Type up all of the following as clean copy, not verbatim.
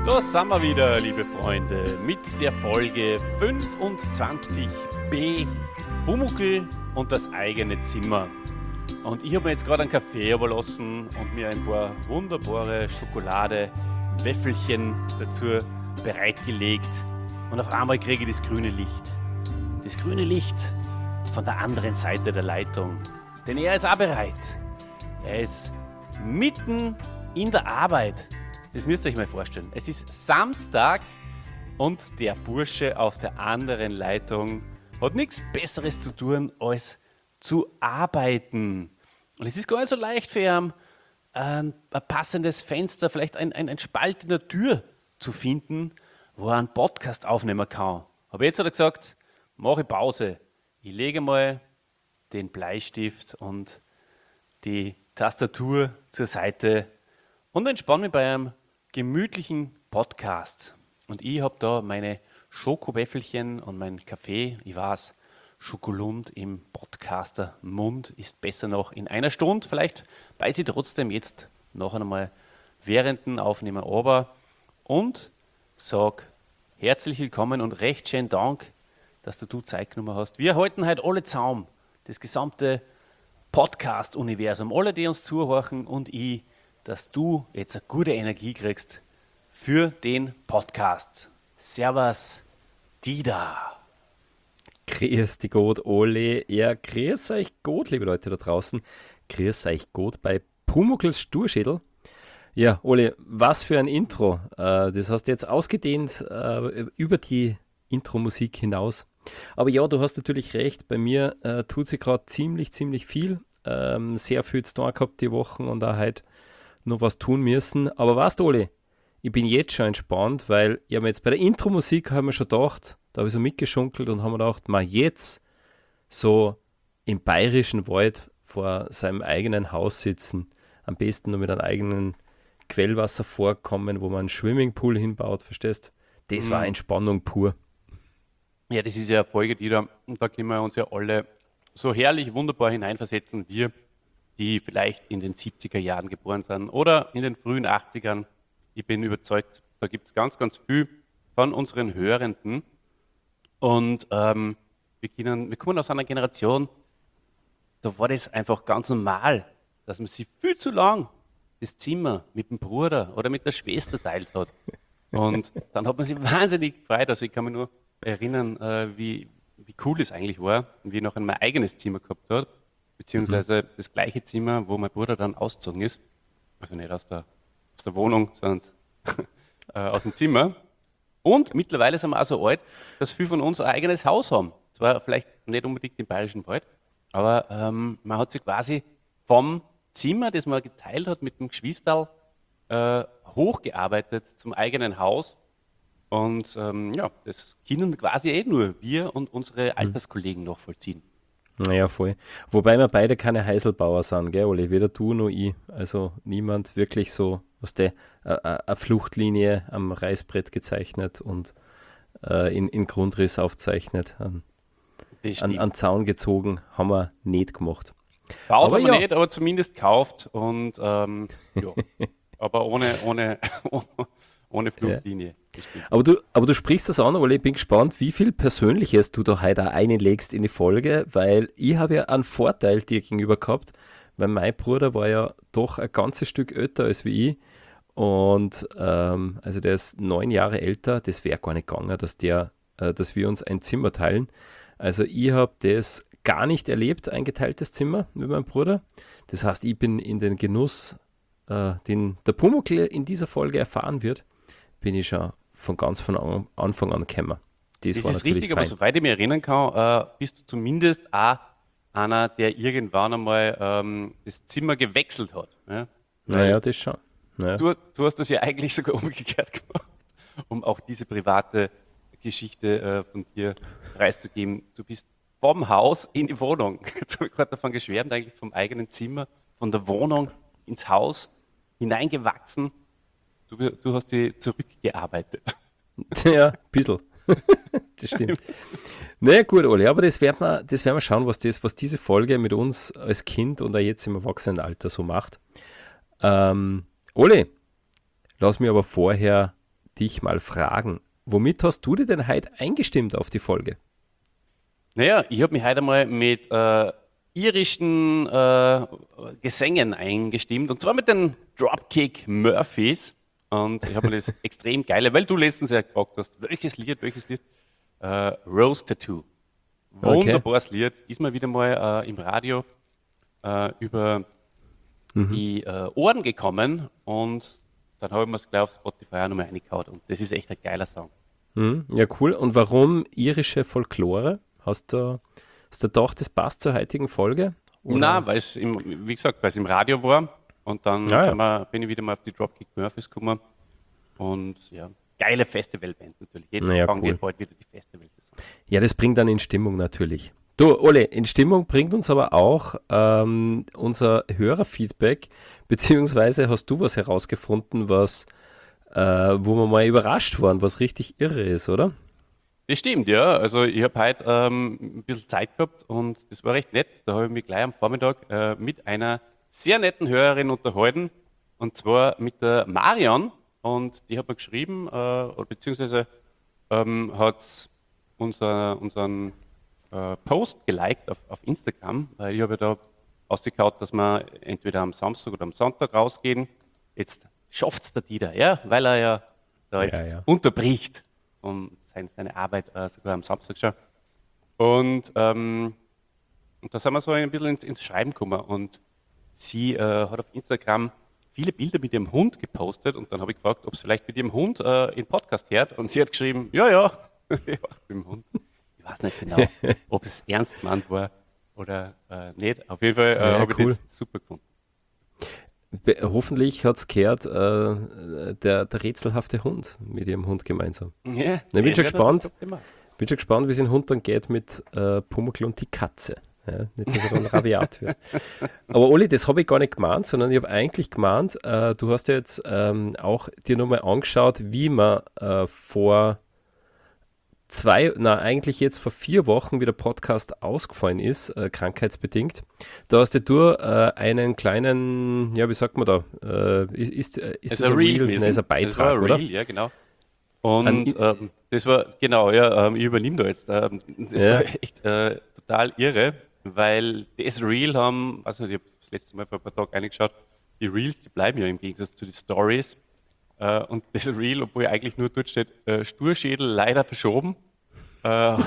Da sind wir wieder, liebe Freunde, mit der Folge 25b Pumuckl und das eigene Zimmer. Und ich habe mir jetzt gerade einen Kaffee überlassen und mir ein paar wunderbare Schokolade-Wäffelchen dazu bereitgelegt. Und auf einmal kriege ich das grüne Licht. Das grüne Licht von der anderen Seite der Leitung. Denn er ist auch bereit. Er ist mitten in der Arbeit. Das müsst ihr euch mal vorstellen. Es ist Samstag und der Bursche auf der anderen Leitung hat nichts Besseres zu tun, als zu arbeiten. Und es ist gar nicht so leicht für ihn, ein passendes Fenster, vielleicht ein Spalt in der Tür zu finden, wo er einen Podcast aufnehmen kann. Aber jetzt hat er gesagt, mache Pause. Ich lege mal den Bleistift und die Tastatur zur Seite und entspanne mich bei einem gemütlichen Podcast. Und ich habe da meine Schokowäffelchen und meinen Kaffee. Ich weiß, Schokolund im Podcaster-Mund ist besser noch in einer Stunde. Vielleicht beiß ich trotzdem jetzt noch einmal während dem Aufnehmen aber und sag herzlich willkommen und recht schönen Dank, dass du Zeit genommen hast. Wir halten heute alle zusammen, das gesamte Podcast-Universum, alle, die uns zuhören und ich, dass du jetzt eine gute Energie kriegst für den Podcast. Servus, Dida. Grüß dich Gott, alle. Ja, grüß euch Gott, liebe Leute da draußen. Grüß euch Gott bei Pumuckls Sturschädel. Ja, Ole, was für ein Intro. Das hast du jetzt ausgedehnt über die Intro-Musik hinaus. Aber ja, du hast natürlich recht, bei mir tut sich gerade ziemlich viel. Sehr viel zu tun gehabt die Wochen und auch heute noch was tun müssen. Aber weißt du, Ole, ich bin jetzt schon entspannt, weil ich habe jetzt bei der Intro-Musik haben wir schon gedacht, da habe ich so mitgeschunkelt und haben mir gedacht, mal jetzt so im bayerischen Wald vor seinem eigenen Haus sitzen, am besten nur mit einem eigenen Quellwasser vorkommen, wo man einen Swimmingpool hinbaut, verstehst? Das war Entspannung pur. Ja, das ist ja eine Folge, da können wir uns ja alle so herrlich, wunderbar hineinversetzen, wir, die vielleicht in den 70er Jahren geboren sind oder in den frühen 80ern. Ich bin überzeugt, da gibt es ganz viel von unseren Hörenden. Und wir kommen aus einer Generation, da war das einfach ganz normal, dass man sich viel zu lang das Zimmer mit dem Bruder oder mit der Schwester teilt hat. Und dann hat man sich wahnsinnig gefreut. Also ich kann mich nur erinnern, wie cool es eigentlich war, wie ich noch mein eigenes Zimmer gehabt habe, beziehungsweise das gleiche Zimmer, wo mein Bruder dann ausgezogen ist. Also nicht aus der Wohnung, sondern aus dem Zimmer. Und mittlerweile sind wir auch so alt, dass viele von uns ein eigenes Haus haben. Zwar vielleicht nicht unbedingt im Bayerischen Wald, aber man hat sich quasi vom Zimmer, das man geteilt hat mit dem Geschwisterl, hochgearbeitet zum eigenen Haus. Und das können quasi nur wir und unsere Alterskollegen noch vollziehen. Naja, voll. Wobei wir beide keine Heiselbauer sind, gell, Oli? Weder du noch ich. Also niemand wirklich so aus der eine Fluchtlinie am Reißbrett gezeichnet und in Grundriss aufzeichnet. An Zaun gezogen, haben wir nicht gemacht. Baut haben wir nicht, aber zumindest gekauft und ja, aber ohne Fluchtlinie. Ja. Aber du sprichst das an, weil ich bin gespannt, wie viel Persönliches du da heute auch einlegst in die Folge, weil ich habe ja einen Vorteil dir gegenüber gehabt, weil mein Bruder war ja doch ein ganzes Stück älter als wie ich und also der ist 9 Jahre älter, das wäre gar nicht gegangen, dass wir uns ein Zimmer teilen. Also ich habe das gar nicht erlebt, ein geteiltes Zimmer mit meinem Bruder. Das heißt, ich bin in den Genuss, den der Pumuckl in dieser Folge erfahren wird, bin ich schon von Anfang an gekommen. Das ist richtig, fein. Aber soweit ich mich erinnern kann, bist du zumindest auch einer, der irgendwann einmal das Zimmer gewechselt hat. Ja? Naja, das schon. Naja. Du hast das ja eigentlich sogar umgekehrt gemacht, um auch diese private Geschichte von dir preiszugeben. Du bist vom Haus in die Wohnung. Jetzt habe ich gerade davon geschwärmt, eigentlich vom eigenen Zimmer, von der Wohnung ins Haus hineingewachsen. Du hast die zurückgearbeitet. Ja, ein bisschen. Das stimmt. Naja, gut, Oli, aber das werden wir schauen, was diese Folge mit uns als Kind und auch jetzt im Erwachsenenalter so macht. Oli, lass mich aber vorher dich mal fragen, womit hast du dir denn heute eingestimmt auf die Folge? Naja, ich habe mich heute einmal mit irischen Gesängen eingestimmt, und zwar mit den Dropkick Murphys. Und ich habe mir das extrem geile, weil du letztens ja gefragt hast, welches Lied? Rose Tattoo. Wunderbares Lied, ist mir wieder mal im Radio über die Ohren gekommen, und dann habe ich mir es gleich auf Spotify auch nochmal reingehauen, und das ist echt ein geiler Song. Ja, cool. Und warum irische Folklore? Hast du gedacht, das passt zur heutigen Folge? Oder? Nein, weil es, wie gesagt, weil es im Radio war, und dann bin ich wieder mal auf die Dropkick Murphys gekommen, und ja, geile Festivalband natürlich. Jetzt fangen wir bald wieder die Festivalsaison. Ja, das bringt dann in Stimmung natürlich. Du, Ole, in Stimmung bringt uns aber auch unser Hörerfeedback, beziehungsweise hast du was herausgefunden, wo wir mal überrascht waren, was richtig irre ist, oder? Das stimmt, ja. Also ich habe heute ein bisschen Zeit gehabt, und das war recht nett. Da habe ich mich gleich am Vormittag mit einer sehr netten Hörerin unterhalten, und zwar mit der Marion, und die hat mir geschrieben, beziehungsweise hat unseren Post geliked auf Instagram, weil ich habe ja da ausgekaut, dass wir entweder am Samstag oder am Sonntag rausgehen. Jetzt schafft es der Dieter, ja, weil er ja da jetzt unterbricht und seine Arbeit sogar am Samstag schon. Und da sind wir so ein bisschen ins Schreiben gekommen, und sie hat auf Instagram viele Bilder mit ihrem Hund gepostet, und dann habe ich gefragt, ob sie vielleicht mit ihrem Hund in Podcast hört, und sie hat geschrieben, ja, mit dem Hund. Ich weiß nicht genau, ob es ernst gemeint war oder nicht. Auf jeden Fall habe ich das super gefunden. Hoffentlich hat es gehört, der rätselhafte Hund mit ihrem Hund gemeinsam. Ja, ich bin schon gespannt, wie es den Hund dann geht mit Pumuckl und die Katze. Ja, nicht, dass er dann rabiat wird. Aber Oli, das habe ich gar nicht gemeint, sondern ich habe eigentlich gemeint, du hast ja jetzt auch dir nochmal angeschaut, wie man eigentlich jetzt vor 4 Wochen, wie der Podcast ausgefallen ist, krankheitsbedingt. Da hast du einen kleinen, ja, wie sagt man da? Ist das ein Reel? Nein, ist ein Beitrag, das war ein oder? Reel, ja, genau. Und das war, genau, ja, ich übernehme da jetzt. Das war echt total irre, weil das Reel haben, also ich habe das letzte Mal vor ein paar Tagen reingeschaut, die Reels, die bleiben ja im Gegensatz zu den Stories. Und das Reel, obwohl eigentlich nur dort steht, Sturschädel leider verschoben, haben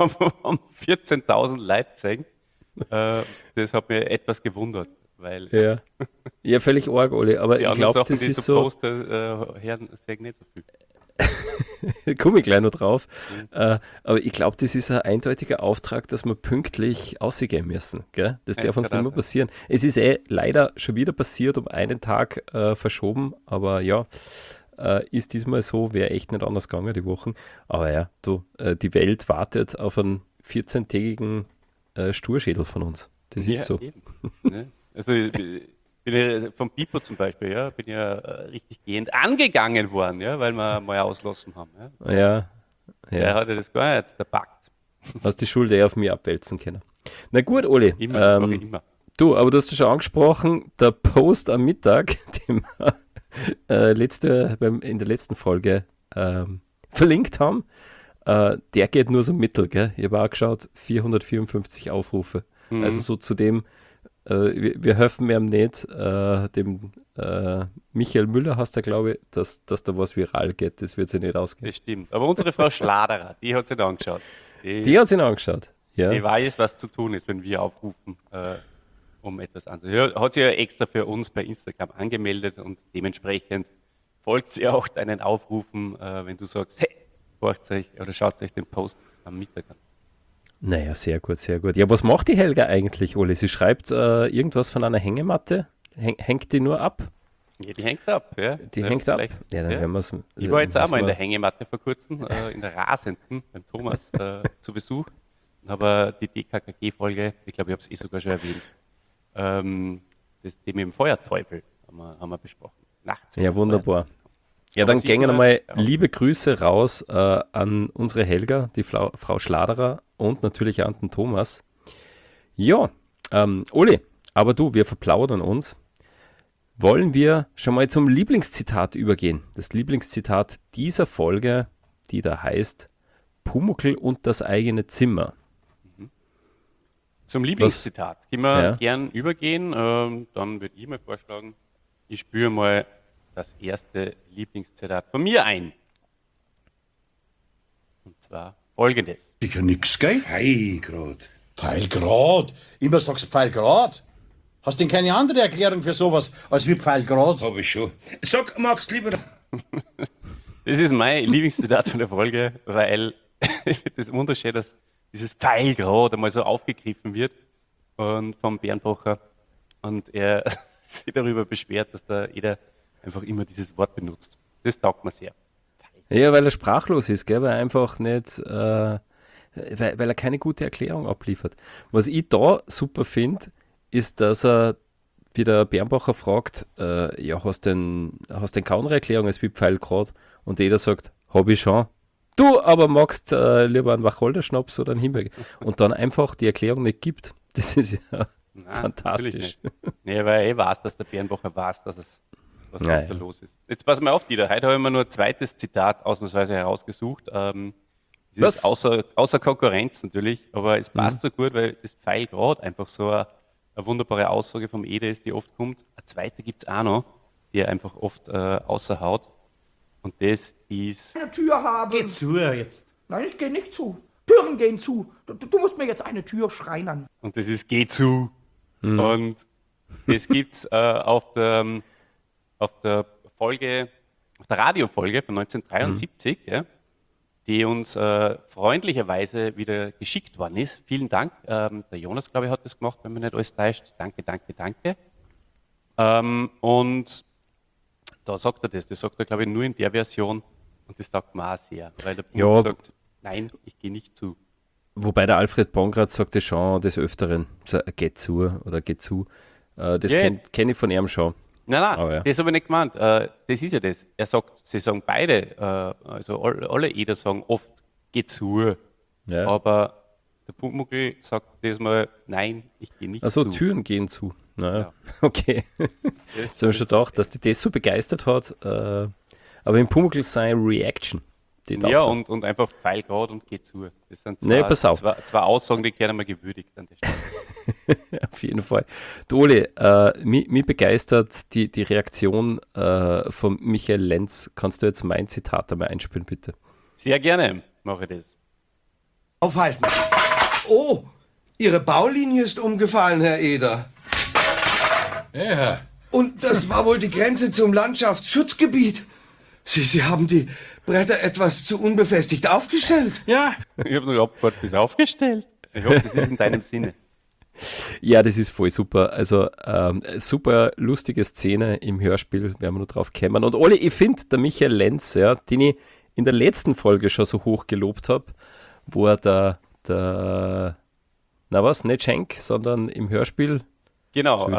14.000 Leute gesehen. Das hat mich etwas gewundert, weil ja, völlig arg, Oli, aber die ich glaube, Sachen, das die ist so so... Poster sehen nicht so viel. Komme ich gleich noch drauf. Aber ich glaube, das ist ein eindeutiger Auftrag, dass wir pünktlich ausgehen müssen. Gell? Das darf uns nicht mehr passieren. Es ist leider schon wieder passiert, um einen Tag verschoben, aber ja, ist diesmal so, wäre echt nicht anders gegangen die Wochen. Aber ja, die Welt wartet auf einen 14-tägigen Sturschädel von uns. Das ist so. Eben. Ne? Also bin ja vom Pipo zum Beispiel, bin ja richtig gehend angegangen worden, weil wir mal auslassen haben. Ja. Er hatte das gar nicht verpackt. Hast die Schuld auf mich abwälzen können. Na gut, Oli. Immer, das mache ich immer. Du, aber du hast es schon angesprochen, der Post am Mittag, den wir in der letzten Folge verlinkt haben, der geht nur so mittel, gell? Ich habe auch geschaut, 454 Aufrufe. Also so zu dem, wir helfen mir nicht, dem Michael Müller hast du, glaube ich, dass da was viral geht, das wird sich nicht ausgehen. Das stimmt, aber unsere Frau Schladerer, die hat sich angeschaut. Die hat sich angeschaut, ja. Die weiß, was zu tun ist, wenn wir aufrufen, um etwas anzuhören. Hat sie ja extra für uns bei Instagram angemeldet, und dementsprechend folgt sie auch deinen Aufrufen, wenn du sagst, hey, schaut euch den Post am Mittag an. Naja, sehr gut, sehr gut. Ja, was macht die Helga eigentlich, Oli? Sie schreibt irgendwas von einer Hängematte. Hängt die nur ab? Ja, die hängt ab, ja. Die hängt ab? Ja, dann werden wir's, ich war jetzt auch mal in der Hängematte vor kurzem, in der Rasenden, beim Thomas zu Besuch. Und habe die DKKG-Folge, ich glaube, ich habe es sogar schon erwähnt, das Thema im Feuerteufel haben wir besprochen. Nachts. Ja, wunderbar. Ja, dann gehen einmal liebe Grüße raus an unsere Helga, die Frau Schladerer, und natürlich an den Thomas. Ja, Oli, aber du, wir verplaudern uns. wollen wir schon mal zum Lieblingszitat übergehen. Das Lieblingszitat dieser Folge, die da heißt Pumuckl und das eigene Zimmer. Zum Lieblingszitat können wir Ja. gern übergehen. Dann würde ich mal vorschlagen, ich spüre mal das erste Lieblingszitat von mir ein. Und zwar folgendes. Sicher nix, gell? Pfeilgrad. Pfeilgrad. Immer sagst du Pfeilgrad. Hast denn keine andere Erklärung für sowas als wie Pfeilgrad? Hab ich schon. Sag, magst lieber. Das ist mein Lieblingszitat von der Folge, weil ich finde das wunderschön, dass dieses Pfeilgrad einmal so aufgegriffen wird und vom Bernbacher und er sich darüber beschwert, dass da jeder einfach immer dieses Wort benutzt. Das taugt mir sehr. Ja, weil er sprachlos ist, gell? Weil er einfach nicht, weil er keine gute Erklärung abliefert. Was ich da super finde, ist, dass er, wie der Bernbacher fragt, ja, hast denn keine andere Erklärung als wie Pfeilgrad? Und jeder sagt, hab ich schon. Du aber magst lieber einen Wacholderschnaps oder einen Himbeer. Und dann einfach die Erklärung nicht gibt. Das ist ja Nein, fantastisch. natürlich nicht. Nee, weil er weiß, dass der Bernbacher weiß, was Ja, da ja. los ist. Jetzt pass mal auf, Dieter. Heute habe ich mir nur ein zweites Zitat ausnahmsweise herausgesucht. Das Was? ist außer Konkurrenz natürlich, aber es passt so gut, weil das Pfeilgrad einfach so eine wunderbare Aussage vom Ede ist, die oft kommt. Eine zweite gibt es auch noch, die er einfach oft außerhaut. Und das ist, Eine Tür haben. Geh zu jetzt. Nein, ich gehe nicht zu. Türen gehen zu. Du musst mir jetzt eine Tür schreinern. Geh zu. Und das gibt's auf der Folge, auf der Radiofolge von 1973, ja, die uns freundlicherweise wieder geschickt worden ist. Vielen Dank. Der Jonas, glaube ich, hat das gemacht, wenn mich nicht alles täuscht. Danke, danke, danke. Und da sagt er das. Das sagt er, glaube ich, nur in der Version. Und das taugt mir auch sehr. Weil der Ja, Punkt sagt, nein, ich gehe nicht zu. Wobei der Alfred Bongratz sagte schon des Öfteren, so, geht zu oder geht zu. Das Ja. kenn ich von ihm schon. Nein, nein, Aber ja. das habe ich nicht gemeint. Das ist ja das. Er sagt, sie sagen beide, also alle Eder sagen oft, geh zu. Ja. Aber der Pumuckl sagt diesmal, nein, ich gehe nicht Also zu. Türen gehen zu. Naja, Ja. okay. Jetzt habe ich schon gedacht, dass die das so begeistert hat. Aber im Pumuckl seine Reaction. Die Ja, taugt und einfach Pfeilgrad und geh zu. Das sind Nee, pass auf. zwei Aussagen, die gerne mal gewürdigt an der Stelle. auf jeden Fall. Du, Ole, mich begeistert die Reaktion von Michael Lenz. Kannst du jetzt mein Zitat einmal einspielen, bitte? Sehr gerne mache ich das. Aufhalten. Oh, Ihre Baulinie ist umgefallen, Herr Eder. Ja. Und das war wohl die Grenze zum Landschaftsschutzgebiet. Sie haben die Bretter etwas zu unbefestigt aufgestellt. Ja. Ich habe nur abgewartet, bis aufgestellt. Ich hoffe, das ist in deinem Sinne. Ja, das ist voll super. Also super lustige Szene im Hörspiel, werden wir nur drauf kämmern. Und Ole, ich finde, der Michael Lenz, ja, den ich in der letzten Folge schon so hoch gelobt habe, wo er nicht Schenk, sondern im Hörspiel Genau,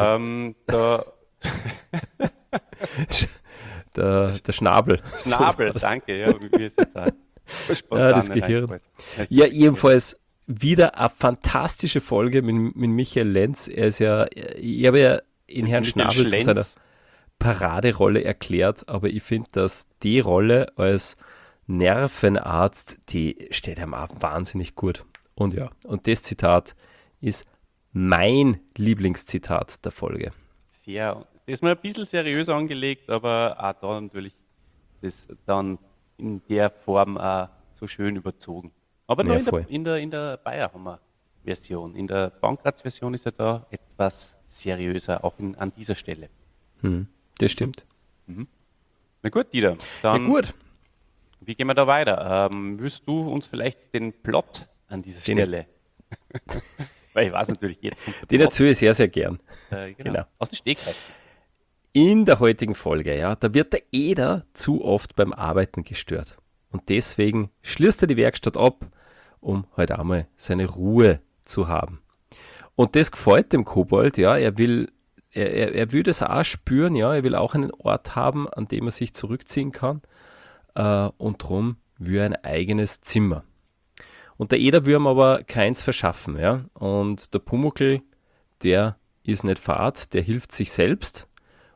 der Schnabel. Schnabel, So war's. danke, ja, mir ist jetzt auch so spontan Ja, das nicht Gehirn. eingefallen. Ja, ebenfalls wieder eine fantastische Folge mit Michael Lenz. Er ist ja, ich habe ja in Herrn Michael Schnabel zu Schlenz. seiner Paraderolle erklärt, aber ich finde, dass die Rolle als Nervenarzt, die steht ihm auch wahnsinnig gut. Und ja, und das Zitat ist mein Lieblingszitat der Folge. Sehr, das ist mal ein bisschen seriöser angelegt, aber auch da natürlich das dann in der Form auch so schön überzogen. Aber Ja, nur voll. in der Bayerhammer-Version. In der Bankratz-Version ist er da etwas seriöser, auch an dieser Stelle. Das stimmt. Na gut, Dieter, Ja, dann gut. wie gehen wir da weiter? Willst du uns vielleicht den Plot an dieser Den- Stelle? Weil ich weiß natürlich, jetzt kommt der Den Plot. erzähle ich sehr, sehr gern. Genau. Aus dem Stegreif. In der heutigen Folge, ja, da wird der Eder zu oft beim Arbeiten gestört. Und deswegen schließt er die Werkstatt ab, um heute einmal seine Ruhe zu haben. Und das gefällt dem Kobold, ja, er will das auch spüren, ja, er will auch einen Ort haben, an dem er sich zurückziehen kann. Und darum will er ein eigenes Zimmer. Und der Eder will ihm aber keins verschaffen, ja. Und der Pumuckl, der ist nicht fad, der hilft sich selbst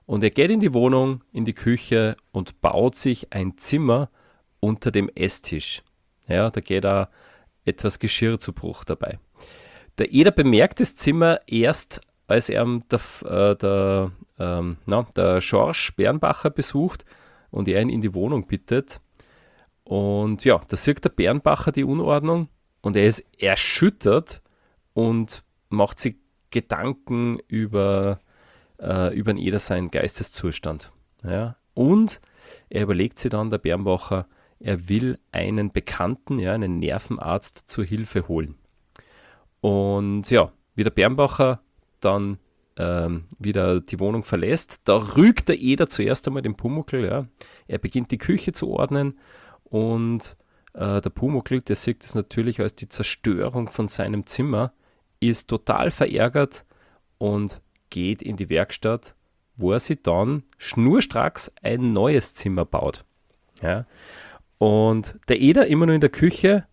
Und er geht in die Wohnung, in die Küche und baut sich ein Zimmer unter dem Esstisch. Ja, da geht auch etwas Geschirr zu Bruch dabei. Der Eder bemerkt das Zimmer erst, als er der Schorsch Bernbacher besucht und er ihn in die Wohnung bittet. Und ja, da sieht der Bernbacher die Unordnung und er ist erschüttert und macht sich Gedanken über den Eder seinen Geisteszustand. Ja. Und er überlegt sich dann, der Bernbacher, er will einen Bekannten, ja, einen Nervenarzt zur Hilfe holen. Und ja, wie der Bernbacher dann wieder die Wohnung verlässt, da rügt der Eder zuerst einmal den Pumuckl. Ja. Er beginnt die Küche zu ordnen und der Pumuckl, der sieht es natürlich als die Zerstörung von seinem Zimmer, ist total verärgert und geht in die Werkstatt, wo er sich dann schnurstracks ein neues Zimmer baut. Ja. Und der Eder immer nur in der Küche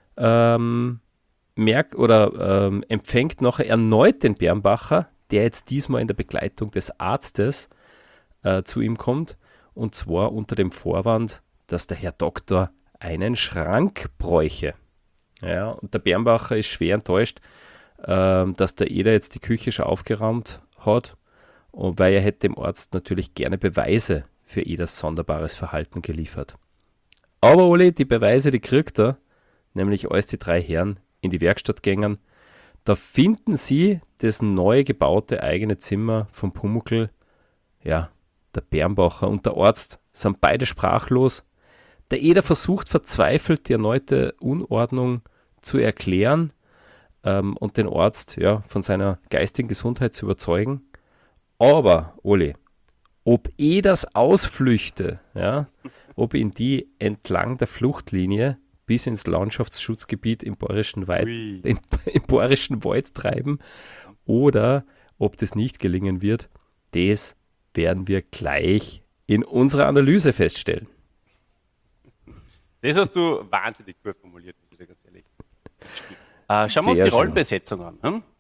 empfängt nachher erneut den Bernbacher, der jetzt diesmal in der Begleitung des Arztes zu ihm kommt, und zwar unter dem Vorwand, dass der Herr Doktor einen Schrank bräuche. Ja, und der Bernbacher ist schwer enttäuscht, dass der Eder jetzt die Küche schon aufgeräumt hat, und weil er hätte dem Arzt natürlich gerne Beweise für Eders sonderbares Verhalten geliefert. Aber Oli, die Beweise, die kriegt er, nämlich als die drei Herren in die Werkstatt gängen. Da finden sie das neu gebaute eigene Zimmer vom Pumuckl. Ja, der Bernbacher und der Arzt sind beide sprachlos. Der Eder versucht verzweifelt, die erneute Unordnung zu erklären und den Arzt von seiner geistigen Gesundheit zu überzeugen. Aber, Oli, ob Eders Ausflüchte, ob ihn die entlang der Fluchtlinie bis ins Landschaftsschutzgebiet im Bayerischen Wald treiben oder ob das nicht gelingen wird, das werden wir gleich in unserer Analyse feststellen. Das hast du wahnsinnig gut formuliert, muss ich dir ganz ehrlich. Schauen wir uns die Rollenbesetzung an.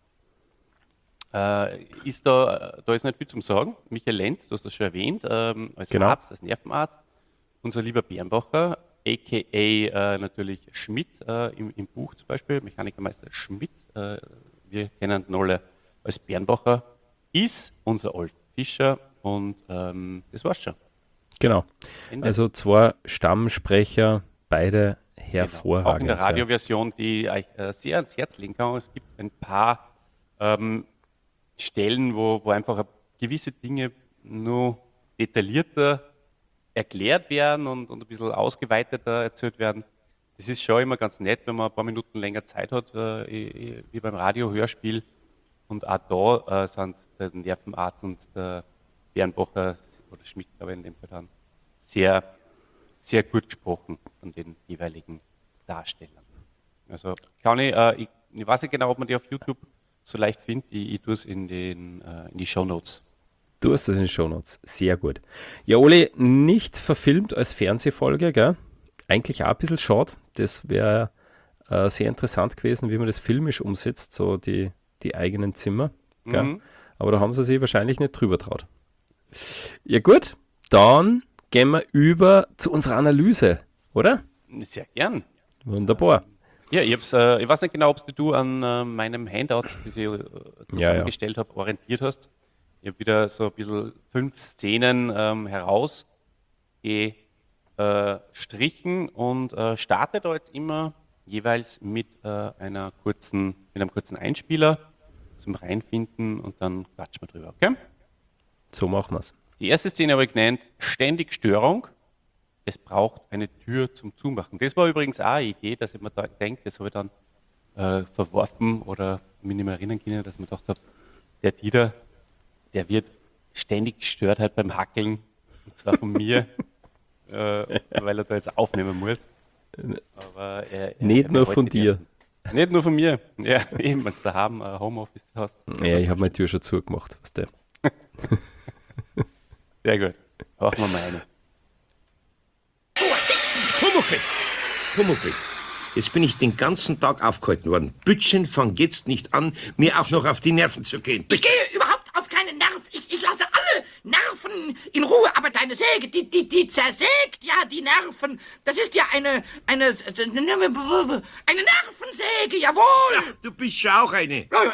Da ist nicht viel zum Sagen. Michael Lenz, du hast das schon erwähnt, als Arzt, als Nervenarzt. Unser lieber Bernbacher, a.k.a. natürlich Schmidt im Buch zum Beispiel, Mechanikermeister Schmidt, wir kennen ihn alle als Bernbacher, ist unser Olf Fischer, und das war's schon. Genau. Ende. Also zwei Stammsprecher, beide hervorragend. Genau. Auch in der Radioversion, die euch sehr ans Herz legen kann. Es gibt ein paar Stellen, wo einfach gewisse Dinge nur detaillierter erklärt werden und ein bisschen ausgeweiteter erzählt werden. Das ist schon immer ganz nett, wenn man ein paar Minuten länger Zeit hat, wie beim Radio-Hörspiel. Und auch da sind der Nervenarzt und der Bernbacher oder Schmidt, glaube ich, in dem Fall dann, sehr, sehr gut gesprochen von den jeweiligen Darstellern. Also ich weiß nicht genau, ob man die auf YouTube so leicht findet. Ich tue es in die Shownotes. Du hast das in den Shownotes. Sehr gut. Ja, Oli, nicht verfilmt als Fernsehfolge, gell? Eigentlich auch ein bisschen schade. Das wäre sehr interessant gewesen, wie man das filmisch umsetzt, so die eigenen Zimmer. Gell? Mhm. Aber da haben sie sich wahrscheinlich nicht drüber traut. Ja gut, dann gehen wir über zu unserer Analyse, oder? Sehr gern. Wunderbar. Ja, ich weiß nicht genau, ob du an meinem Handout, das ich zusammengestellt habe, orientiert hast. Ich habe wieder so ein bisschen 5 Szenen herausgestrichen und starte da jetzt immer jeweils mit einem kurzen Einspieler zum Reinfinden, und dann quatschen wir drüber, okay? So machen wir es. Die erste Szene habe ich genannt, ständig Störung. Es braucht eine Tür zum Zumachen. Das war übrigens auch eine Idee, dass ich mir da denke, das habe ich dann verworfen oder mich nicht mehr erinnern können, dass ich mir gedacht habe, der Dieter, der wird ständig gestört halt beim Hackeln, und zwar von mir, weil er da jetzt aufnehmen muss. Aber nicht nur von dir. Nicht nur von mir. Ja, eben, wenn du daheim ein Homeoffice hast. Ja, ich habe meine Tür schon zugemacht, weißt du. Sehr gut. Machen wir mal eine. Pumuckl, jetzt bin ich den ganzen Tag aufgehalten worden. Bütchen, fang jetzt nicht an, mir auch noch auf die Nerven zu gehen. Ich gehe überhaupt auf keinen Nerv. Ich lasse alle Nerven, in Ruhe, aber deine Säge, die zersägt ja die Nerven. Das ist ja eine Nervensäge, jawohl. Du bist schon auch eine. Ja,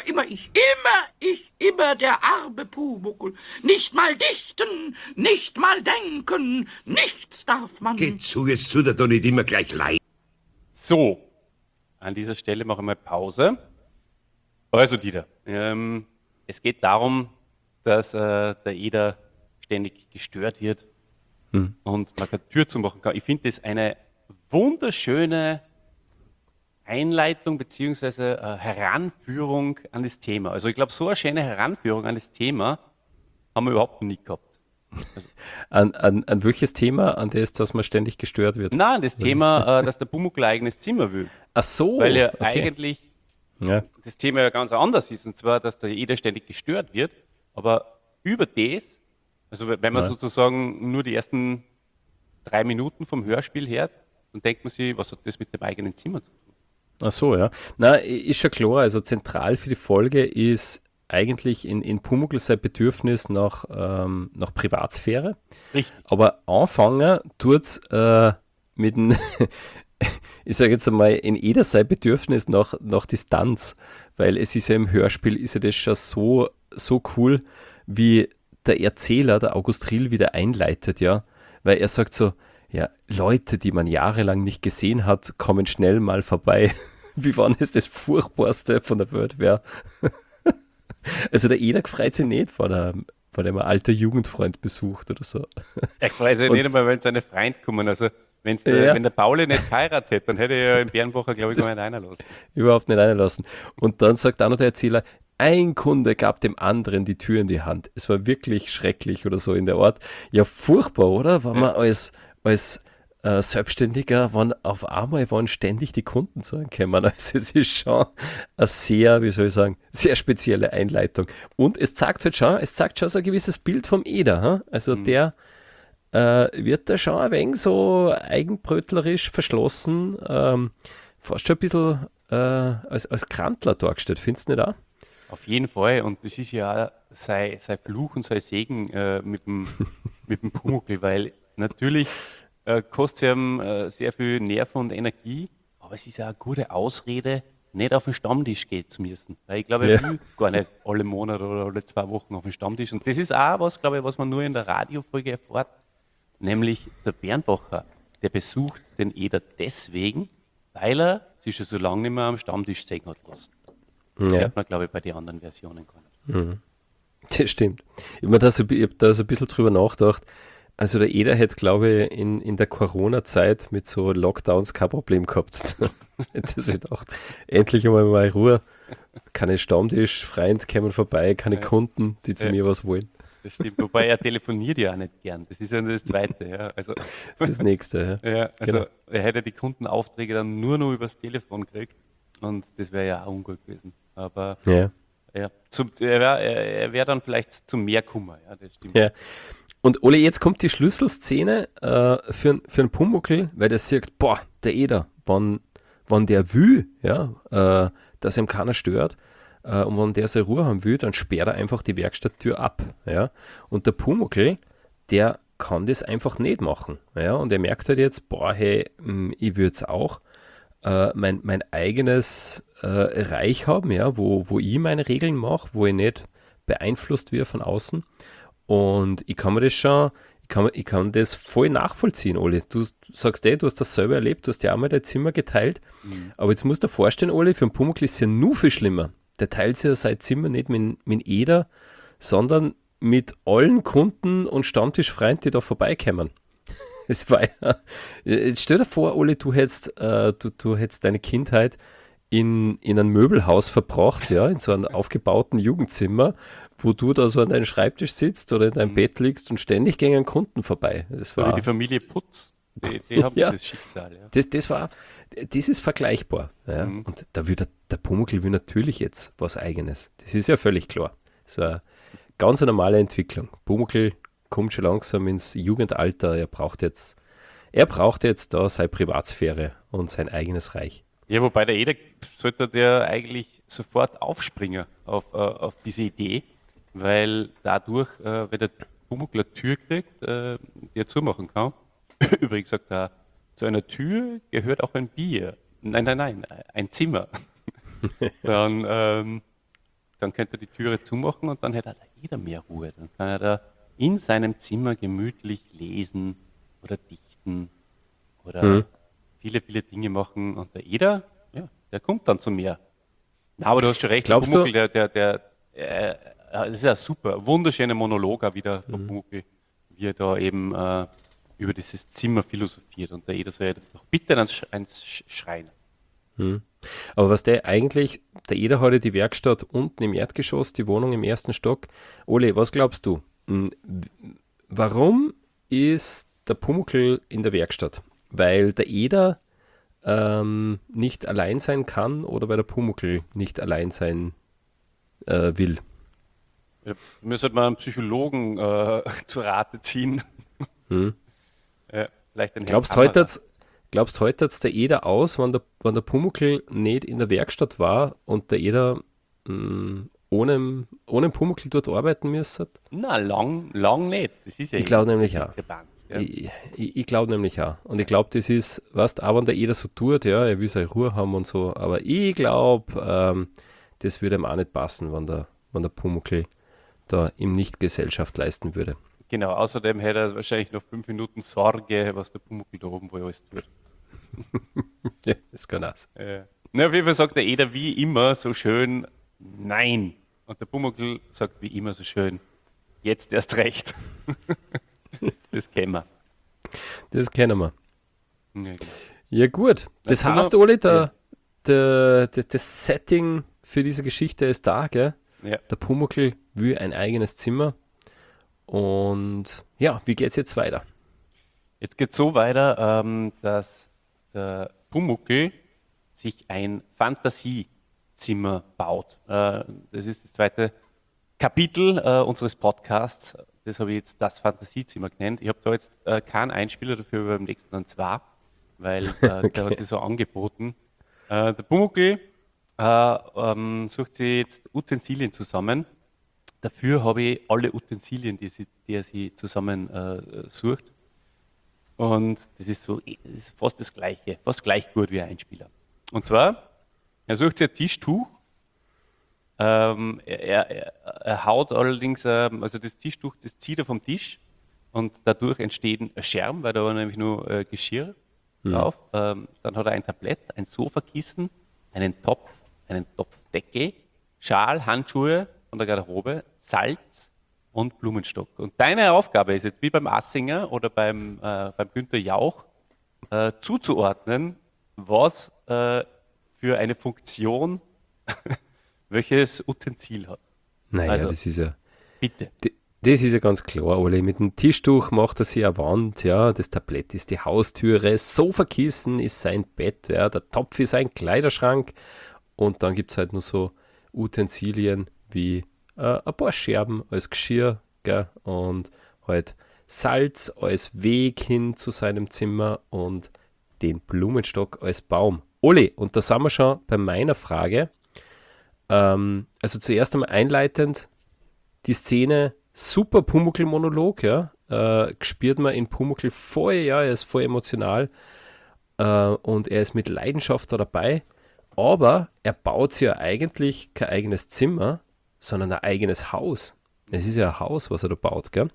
immer der arme Pumuckl. Nicht mal dichten, nicht mal denken, nichts darf man. Geh zu, jetzt tut er doch nicht immer gleich leid. So, an dieser Stelle mache ich mal Pause. Also, Dieter, es geht darum, dass der Eder ständig gestört wird und man keine Tür zumachen kann. Ich finde das eine wunderschöne Einleitung bzw. Heranführung an das Thema. Also ich glaube, so eine schöne Heranführung an das Thema haben wir überhaupt noch nie gehabt. Also, An welches Thema? An das, dass man ständig gestört wird? nein, das Thema, dass der Pumuckl ein eigenes Zimmer will. Ach so. Weil ja okay. eigentlich Ja. das Thema ja ganz anders ist. Und zwar, dass der Eder ständig gestört wird. Aber über das, also wenn man sozusagen nur die ersten 3 Minuten vom Hörspiel hört, dann denkt man sich, was hat das mit dem eigenen Zimmer zu tun? Ach so, ja. Na, ist schon klar. Also zentral für die Folge ist eigentlich in Pumuckl sein Bedürfnis nach Privatsphäre. Richtig. Aber anfangen tut's mit dem, ich sage jetzt einmal, in Eder sein Bedürfnis nach Distanz. Weil es ist ja im Hörspiel, ist ja das schon so cool, wie der Erzähler, der August Rill, wieder einleitet, ja. Weil er sagt so, ja, Leute, die man jahrelang nicht gesehen hat, kommen schnell mal vorbei. Wie wann es das Furchtbarste von der Welt wäre. Also der Eder freut sich nicht, wenn er einen alten Jugendfreund besucht oder so. Ich weiß ja nicht einmal, wenn seine Freund kommen. Also wenn der Pauli nicht geheiratet hätte, dann hätte er ja im Bärenbacher, glaube ich, gar nicht reinlassen. Überhaupt nicht reinlassen. Und dann sagt auch noch der Erzähler, ein Kunde gab dem anderen die Tür in die Hand. Es war wirklich schrecklich oder so in der Art. Ja, furchtbar, oder? Wenn man als Selbstständiger, wenn auf einmal ständig die Kunden zu einem kommen. Also es ist schon eine sehr, wie soll ich sagen, sehr spezielle Einleitung. Und es zeigt schon so ein gewisses Bild vom Eder. Also der wird da schon ein wenig so eigenbrötlerisch verschlossen, fast schon ein bisschen als Krantler dargestellt. Findest du nicht auch? Auf jeden Fall. Und das ist ja auch sein Fluch und sein Segen mit dem Pumuckl, weil natürlich kostet es ihm sehr viel Nerven und Energie, aber es ist ja eine gute Ausrede, nicht auf den Stammtisch gehen zu müssen. Weil ich glaube, er will gar nicht alle Monate oder alle 2 Wochen auf den Stammtisch. Und das ist auch was, glaube ich, was man nur in der Radiofolge erfährt, nämlich der Bernbacher, der besucht den Eder deswegen, weil er sich schon so lange nicht mehr am Stammtisch sehen hat lassen. Das hört man, glaube ich, bei den anderen Versionen gar nicht. Das stimmt. Ich habe da so ein bisschen drüber nachgedacht. Also der Eder hätte, glaube ich, in der Corona-Zeit mit so Lockdowns kein Problem gehabt. Hätte sich gedacht, endlich einmal mal Ruhe. Keine Stammtisch, Freund kommen vorbei, keine Kunden, die zu mir was wollen. Das stimmt, wobei er telefoniert ja auch nicht gern. Das ist ja das Zweite. Ja. Also, Das ist das Nächste. Ja. ja, also Genau. er hätte die Kundenaufträge dann nur noch übers Telefon gekriegt und das wäre ja auch ungut gewesen. Aber Ja. ja, er wäre dann vielleicht zum Mehrkummer. Ja, das stimmt. Ja. Und Ole, jetzt kommt die Schlüsselszene für einen Pumuckl, weil der sagt, boah, der Eder, wann der will, ja, dass ihm keiner stört, und wenn der seine Ruhe haben will, dann sperrt er einfach die Werkstatttür ab. Ja. Und der Pumuckl, der kann das einfach nicht machen. Ja. Und er merkt halt jetzt, boah, hey, ich würde es auch mein eigenes Reich haben, ja, wo ich meine Regeln mache, wo ich nicht beeinflusst werde von außen. Und ich kann mir das schon, ich kann das voll nachvollziehen, Oli. Du sagst du hast das selber erlebt, du hast ja auch mal dein Zimmer geteilt. Aber jetzt musst du dir vorstellen, Oli, für einen Pumuckl ist es ja nur viel schlimmer. Der teilt sich ja sein Zimmer nicht mit Eder, sondern mit allen Kunden und Stammtischfreunden, die da vorbeikommen. Es war ja, jetzt stell dir vor, Oli, du hättest deine Kindheit in einem Möbelhaus verbracht, ja, in so einem aufgebauten Jugendzimmer, wo du da so an deinem Schreibtisch sitzt oder in deinem Bett liegst und ständig gingen Kunden vorbei. Das So wie war, die Familie Putz, die haben Ja. dieses Schicksal. Ja. das ist vergleichbar. Ja. Und da will der Pumuckl will natürlich jetzt was Eigenes. Das ist ja völlig klar. Das war eine ganz normale Entwicklung. Pumuckl kommt schon langsam ins Jugendalter. Er braucht jetzt da seine Privatsphäre und sein eigenes Reich. Ja, wobei der Eder sollte der eigentlich sofort aufspringen auf diese Idee, weil dadurch, wenn der Pumuckl eine Tür kriegt, die er zumachen kann. Übrigens sagt er, zu einer Tür gehört auch ein Bier. Nein, ein Zimmer. Dann könnte er die Türe zumachen und dann hätte er jeder mehr Ruhe. Dann kann er da in seinem Zimmer gemütlich lesen oder dichten oder viele, viele Dinge machen. Und der Eder, ja, der kommt dann zu mir. Na, aber du hast schon recht, Glaubst der Pumuckl, das ist ja super, wunderschöner Monolog auch wieder von Pumuckl, wie er da eben über dieses Zimmer philosophiert. Und der Eder soll doch bitte eins schreien. Aber was der Eder hat ja die Werkstatt unten im Erdgeschoss, die Wohnung im ersten Stock. Ole, was glaubst du? Warum ist der Pumuckl in der Werkstatt? Weil der Eder nicht allein sein kann oder weil der Pumuckl nicht allein sein will? Ja, wir sollten mal einen Psychologen zu Rate ziehen. Vielleicht einen Glaubst heute hat's der Eder aus, wenn der Pumuckl nicht in der Werkstatt war und der Eder ohne Pumuckl dort arbeiten müsste? Na, lang nicht. Das ist ja Ich glaube eben nämlich diese auch. Diskrepanz, gell? Ich glaube nämlich auch. Und ich glaube, das ist, auch wenn der Eder so tut, ja, er will seine Ruhe haben und so, aber ich glaube, das würde ihm auch nicht passen, wenn der Pumuckl da ihm nicht Gesellschaft leisten würde. Genau, außerdem hätte er wahrscheinlich noch 5 Minuten Sorge, was der Pumuckl da oben wohl alles tut. Ja, das kann auch sein. Na, auf jeden Fall sagt der Eder wie immer so schön, nein. Und der Pumuckl sagt wie immer so schön, jetzt erst recht. Das kennen wir. Das kennen wir. Ja, genau. Ja gut, das können heißt, wir- Oli, das Setting für diese Geschichte ist da, gell? Ja. Der Pumuckl will ein eigenes Zimmer. Und ja, wie geht's jetzt weiter? Jetzt geht es so weiter, dass der Pumuckl sich ein Fantasiezimmer baut. Das ist das zweite Kapitel unseres Podcasts. Das habe ich jetzt das Fantasiezimmer genannt. Ich habe da jetzt keinen Einspieler dafür, aber beim nächsten dann zwei, weil der hat sich so angeboten. Der Pumuckl sucht sich jetzt Utensilien zusammen. Dafür habe ich alle Utensilien, die er sich zusammen sucht. Und das ist fast das Gleiche, fast gleich gut wie ein Einspieler. Und zwar, er sucht sich ein Tischtuch. Er haut allerdings, also das Tischtuch, das zieht er vom Tisch und dadurch entsteht ein Scherm, weil da war nämlich nur Geschirr drauf. Dann hat er ein Tablett, ein Sofakissen, einen Topfdeckel, Schal, Handschuhe von der Garderobe, Salz und Blumenstock. Und deine Aufgabe ist jetzt wie beim Assinger oder beim Günther Jauch zuzuordnen, was für eine Funktion welches Utensil hat. Naja, Also- das ist ja. Bitte. Das ist ja ganz klar, Ole. Mit dem Tischtuch macht er sich eine Wand, ja, das Tablett ist die Haustüre, das Sofakissen ist sein Bett, ja, der Topf ist ein Kleiderschrank und dann gibt es halt nur so Utensilien wie ein paar Scherben als Geschirr, gell, und halt Salz als Weg hin zu seinem Zimmer und den Blumenstock als Baum. Ole, und da sind wir schon bei meiner Frage. Also zuerst einmal einleitend, die Szene, super Pumuckl-Monolog, ja, gespürt man in Pumuckl voll, ja, er ist voll emotional und er ist mit Leidenschaft da dabei, aber er baut sich ja eigentlich kein eigenes Zimmer, sondern ein eigenes Haus. Es ist ja ein Haus, was er da baut, gell?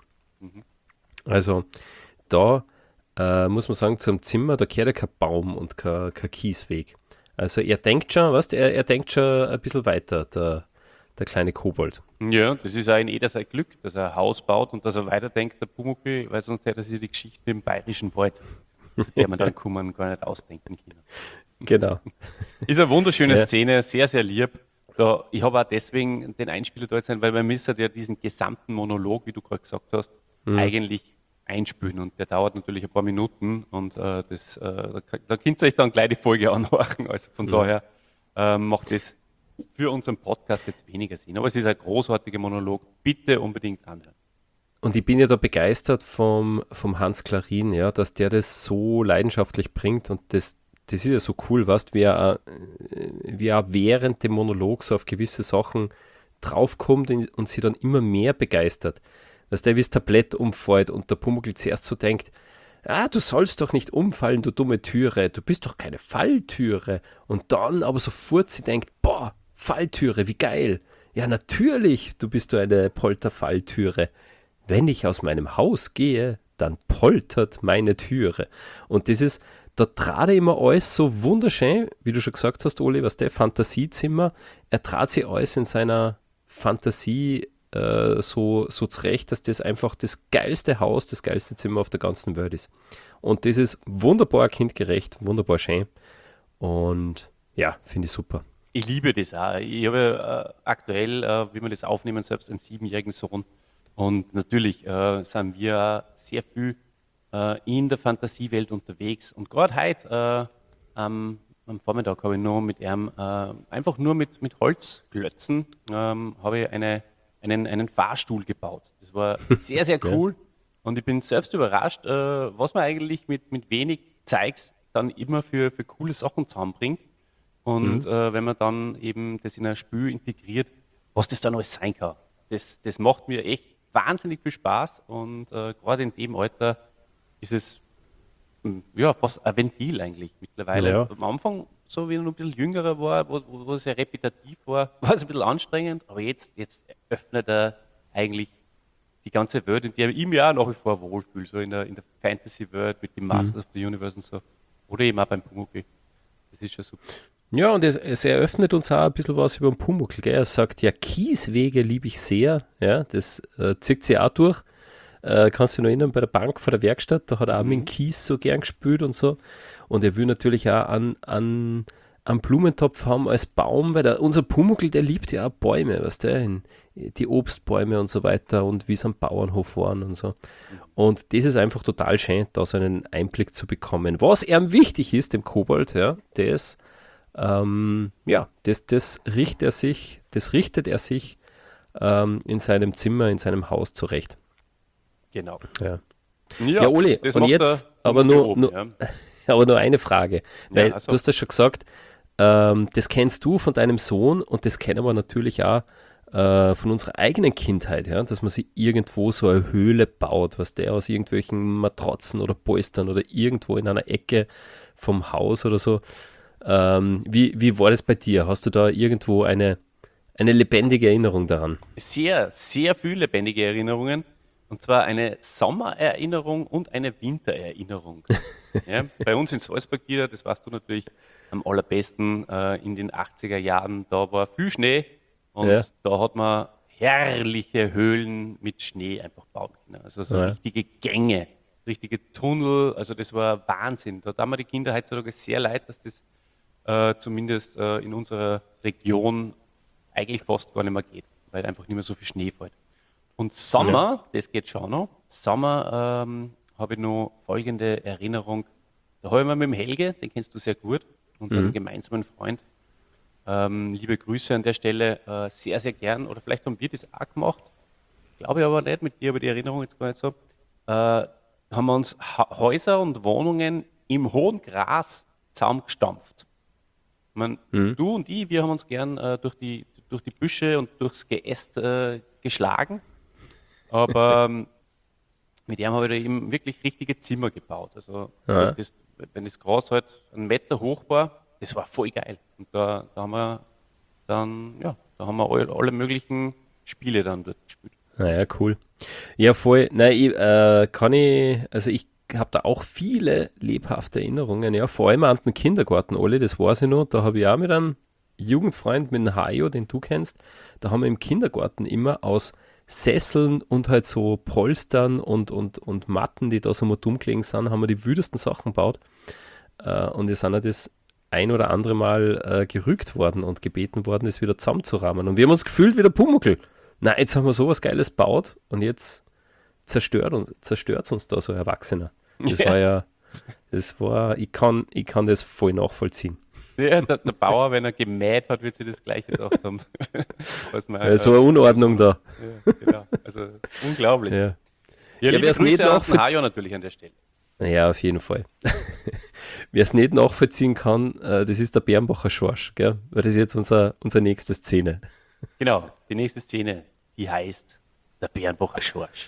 Also da muss man sagen, zum Zimmer, da gehört ja kein Baum und kein Kiesweg. Also er denkt schon, weißt, er denkt schon ein bisschen weiter, der kleine Kobold. Ja, das ist auch in Eder sein Glück, dass er ein Haus baut und dass er weiterdenkt, der Pumuckl, weil sonst hätte er sich die Geschichte mit dem bayerischen Wald, zu der man dann kommen, gar nicht ausdenken können. Genau. Ist eine wunderschöne Ja. Szene, sehr, sehr lieb. Ich habe auch deswegen den Einspieler da jetzt nicht, weil man müsste ja diesen gesamten Monolog, wie du gerade gesagt hast, eigentlich einspülen. Und der dauert natürlich ein paar Minuten und da könnt ihr euch dann gleich die Folge anhören. Also von daher macht das für unseren Podcast jetzt weniger Sinn. Aber es ist ein großartiger Monolog. Bitte unbedingt anhören. Und ich bin ja da begeistert vom Hans Klarin, ja, dass der das so leidenschaftlich bringt und das ist ja so cool, weißt, wie er während dem Monolog so auf gewisse Sachen draufkommt und sie dann immer mehr begeistert. dass der wie das Tablett umfällt und der Pumuckl zuerst so denkt, du sollst doch nicht umfallen, du dumme Türe, du bist doch keine Falltüre. Und dann aber sofort sie denkt, boah, Falltüre, wie geil. Ja, natürlich, du bist du eine Polterfalltüre. Wenn ich aus meinem Haus gehe, dann poltert meine Türe. Und das ist, da trat er immer alles so wunderschön, wie du schon gesagt hast, Oli, was der Fantasiezimmer, er trat sich alles in seiner Fantasie so zurecht, dass das einfach das geilste Haus, das geilste Zimmer auf der ganzen Welt ist. Und das ist wunderbar kindgerecht, wunderbar schön. Und ja, finde ich super. Ich liebe das auch. Ich habe aktuell, wie wir das aufnehmen, selbst einen 7-jährigen Sohn. Und natürlich sind wir sehr viel in der Fantasiewelt unterwegs. Und gerade heute am Vormittag habe ich noch mit ihm einfach nur mit Holzklötzen habe ich einen Fahrstuhl gebaut. Das war sehr, sehr cool. Und ich bin selbst überrascht, was man eigentlich mit wenig Zeugs dann immer für coole Sachen zusammenbringt. Und wenn man dann eben das in ein Spiel integriert, was das dann alles sein kann. Das macht mir echt wahnsinnig viel Spaß. Und gerade in dem Alter ist es fast ein Ventil eigentlich mittlerweile. Ja. Am Anfang, so wie er noch ein bisschen jüngerer war, wo es sehr repetitiv war es ein bisschen anstrengend. Aber jetzt öffnet er eigentlich die ganze Welt, in der ich mich auch nach wie vor wohlfühle, so in der Fantasy-Welt mit dem Masters of the Universe und so. Oder eben auch beim Pumuckl. Das ist schon super. Ja, und es eröffnet uns auch ein bisschen was über den Pumuckl. Gell? Er sagt, ja, Kieswege liebe ich sehr. Ja, das zieht sich auch durch. Kannst du dich noch erinnern, bei der Bank vor der Werkstatt, da hat er auch mit dem Kies so gern gespült und so. Und er will natürlich auch einen Blumentopf haben als Baum, weil unser Pumuckl, der liebt ja auch Bäume, weißt du, die Obstbäume und so weiter und wie es am Bauernhof waren und so. Und das ist einfach total schön, da so einen Einblick zu bekommen. Was ihm wichtig ist, dem Kobold, ja, das richtet er sich in seinem Zimmer, in seinem Haus zurecht. Genau. Ja, Oli, das und macht jetzt er aber nur ja. aber nur eine Frage, weil also. du hast das schon gesagt, das kennst du von deinem Sohn und das kennen wir natürlich auch von unserer eigenen Kindheit, ja, dass man sich irgendwo so eine Höhle baut, was der aus irgendwelchen Matratzen oder Polstern oder irgendwo in einer Ecke vom Haus oder so. Wie war das bei dir? Hast du da irgendwo eine lebendige Erinnerung daran? Sehr, sehr viele lebendige Erinnerungen. Und zwar eine Sommererinnerung und eine Wintererinnerung. Ja, bei uns in Salzburg hier, das weißt du natürlich am allerbesten, in den 80er Jahren, da war viel Schnee und da hat man herrliche Höhlen mit Schnee einfach bauen können. Also so richtige Gänge, richtige Tunnel, also das war Wahnsinn. Da haben wir die Kinder heutzutage sehr leid, dass das zumindest in unserer Region eigentlich fast gar nicht mehr geht, weil einfach nicht mehr so viel Schnee fällt. Und Sommer, das geht schon noch. Sommer habe ich noch folgende Erinnerung. Da habe ich mal mit dem Helge, den kennst du sehr gut, unseren gemeinsamen Freund. Liebe Grüße an der Stelle, sehr, sehr gern. Oder vielleicht haben wir das auch gemacht. Glaube ich aber nicht, mit dir aber die Erinnerung jetzt gar nicht so. Haben wir uns Häuser und Wohnungen im hohen Gras zusammengestampft. Ich meine, du und ich, wir haben uns gern durch die Büsche und durchs Geäst geschlagen. Aber mit ihm habe ich da eben wirklich richtige Zimmer gebaut. Also wenn das Gras halt 1 Meter hoch war, das war voll geil. Und da haben wir alle möglichen Spiele dann dort gespielt. Naja, cool. Ja, voll. Nein, ich habe da auch viele lebhafte Erinnerungen, ja, vor allem an den Kindergarten, Olli, das weiß ich noch, da habe ich auch mit einem Jugendfreund, mit dem Hajo, den du kennst, da haben wir im Kindergarten immer aus Sesseln und halt so Polstern und Matten, die da so mal dumm gelegen sind, haben wir die wüdesten Sachen gebaut. Und wir sind ja das ein oder andere Mal gerügt worden und gebeten worden, das wieder zusammenzurahmen. Und wir haben uns gefühlt wie der Pumuckl. Na, jetzt haben wir sowas Geiles gebaut und jetzt zerstört uns da so ein Erwachsener. Ich kann das voll nachvollziehen. Ja, der Bauer, wenn er gemäht hat, wird sich das Gleiche gedacht haben. So eine Unordnung da. Ja, genau. Also unglaublich. Ja. Liebe wer's Grüße nicht an den Hajo natürlich an der Stelle. Ja, auf jeden Fall. Wer es nicht nachvollziehen kann, das ist der Bernbacher Schorsch, gell? Weil das ist jetzt unsere nächste Szene. Genau, die nächste Szene, die heißt der Bernbacher Schorsch.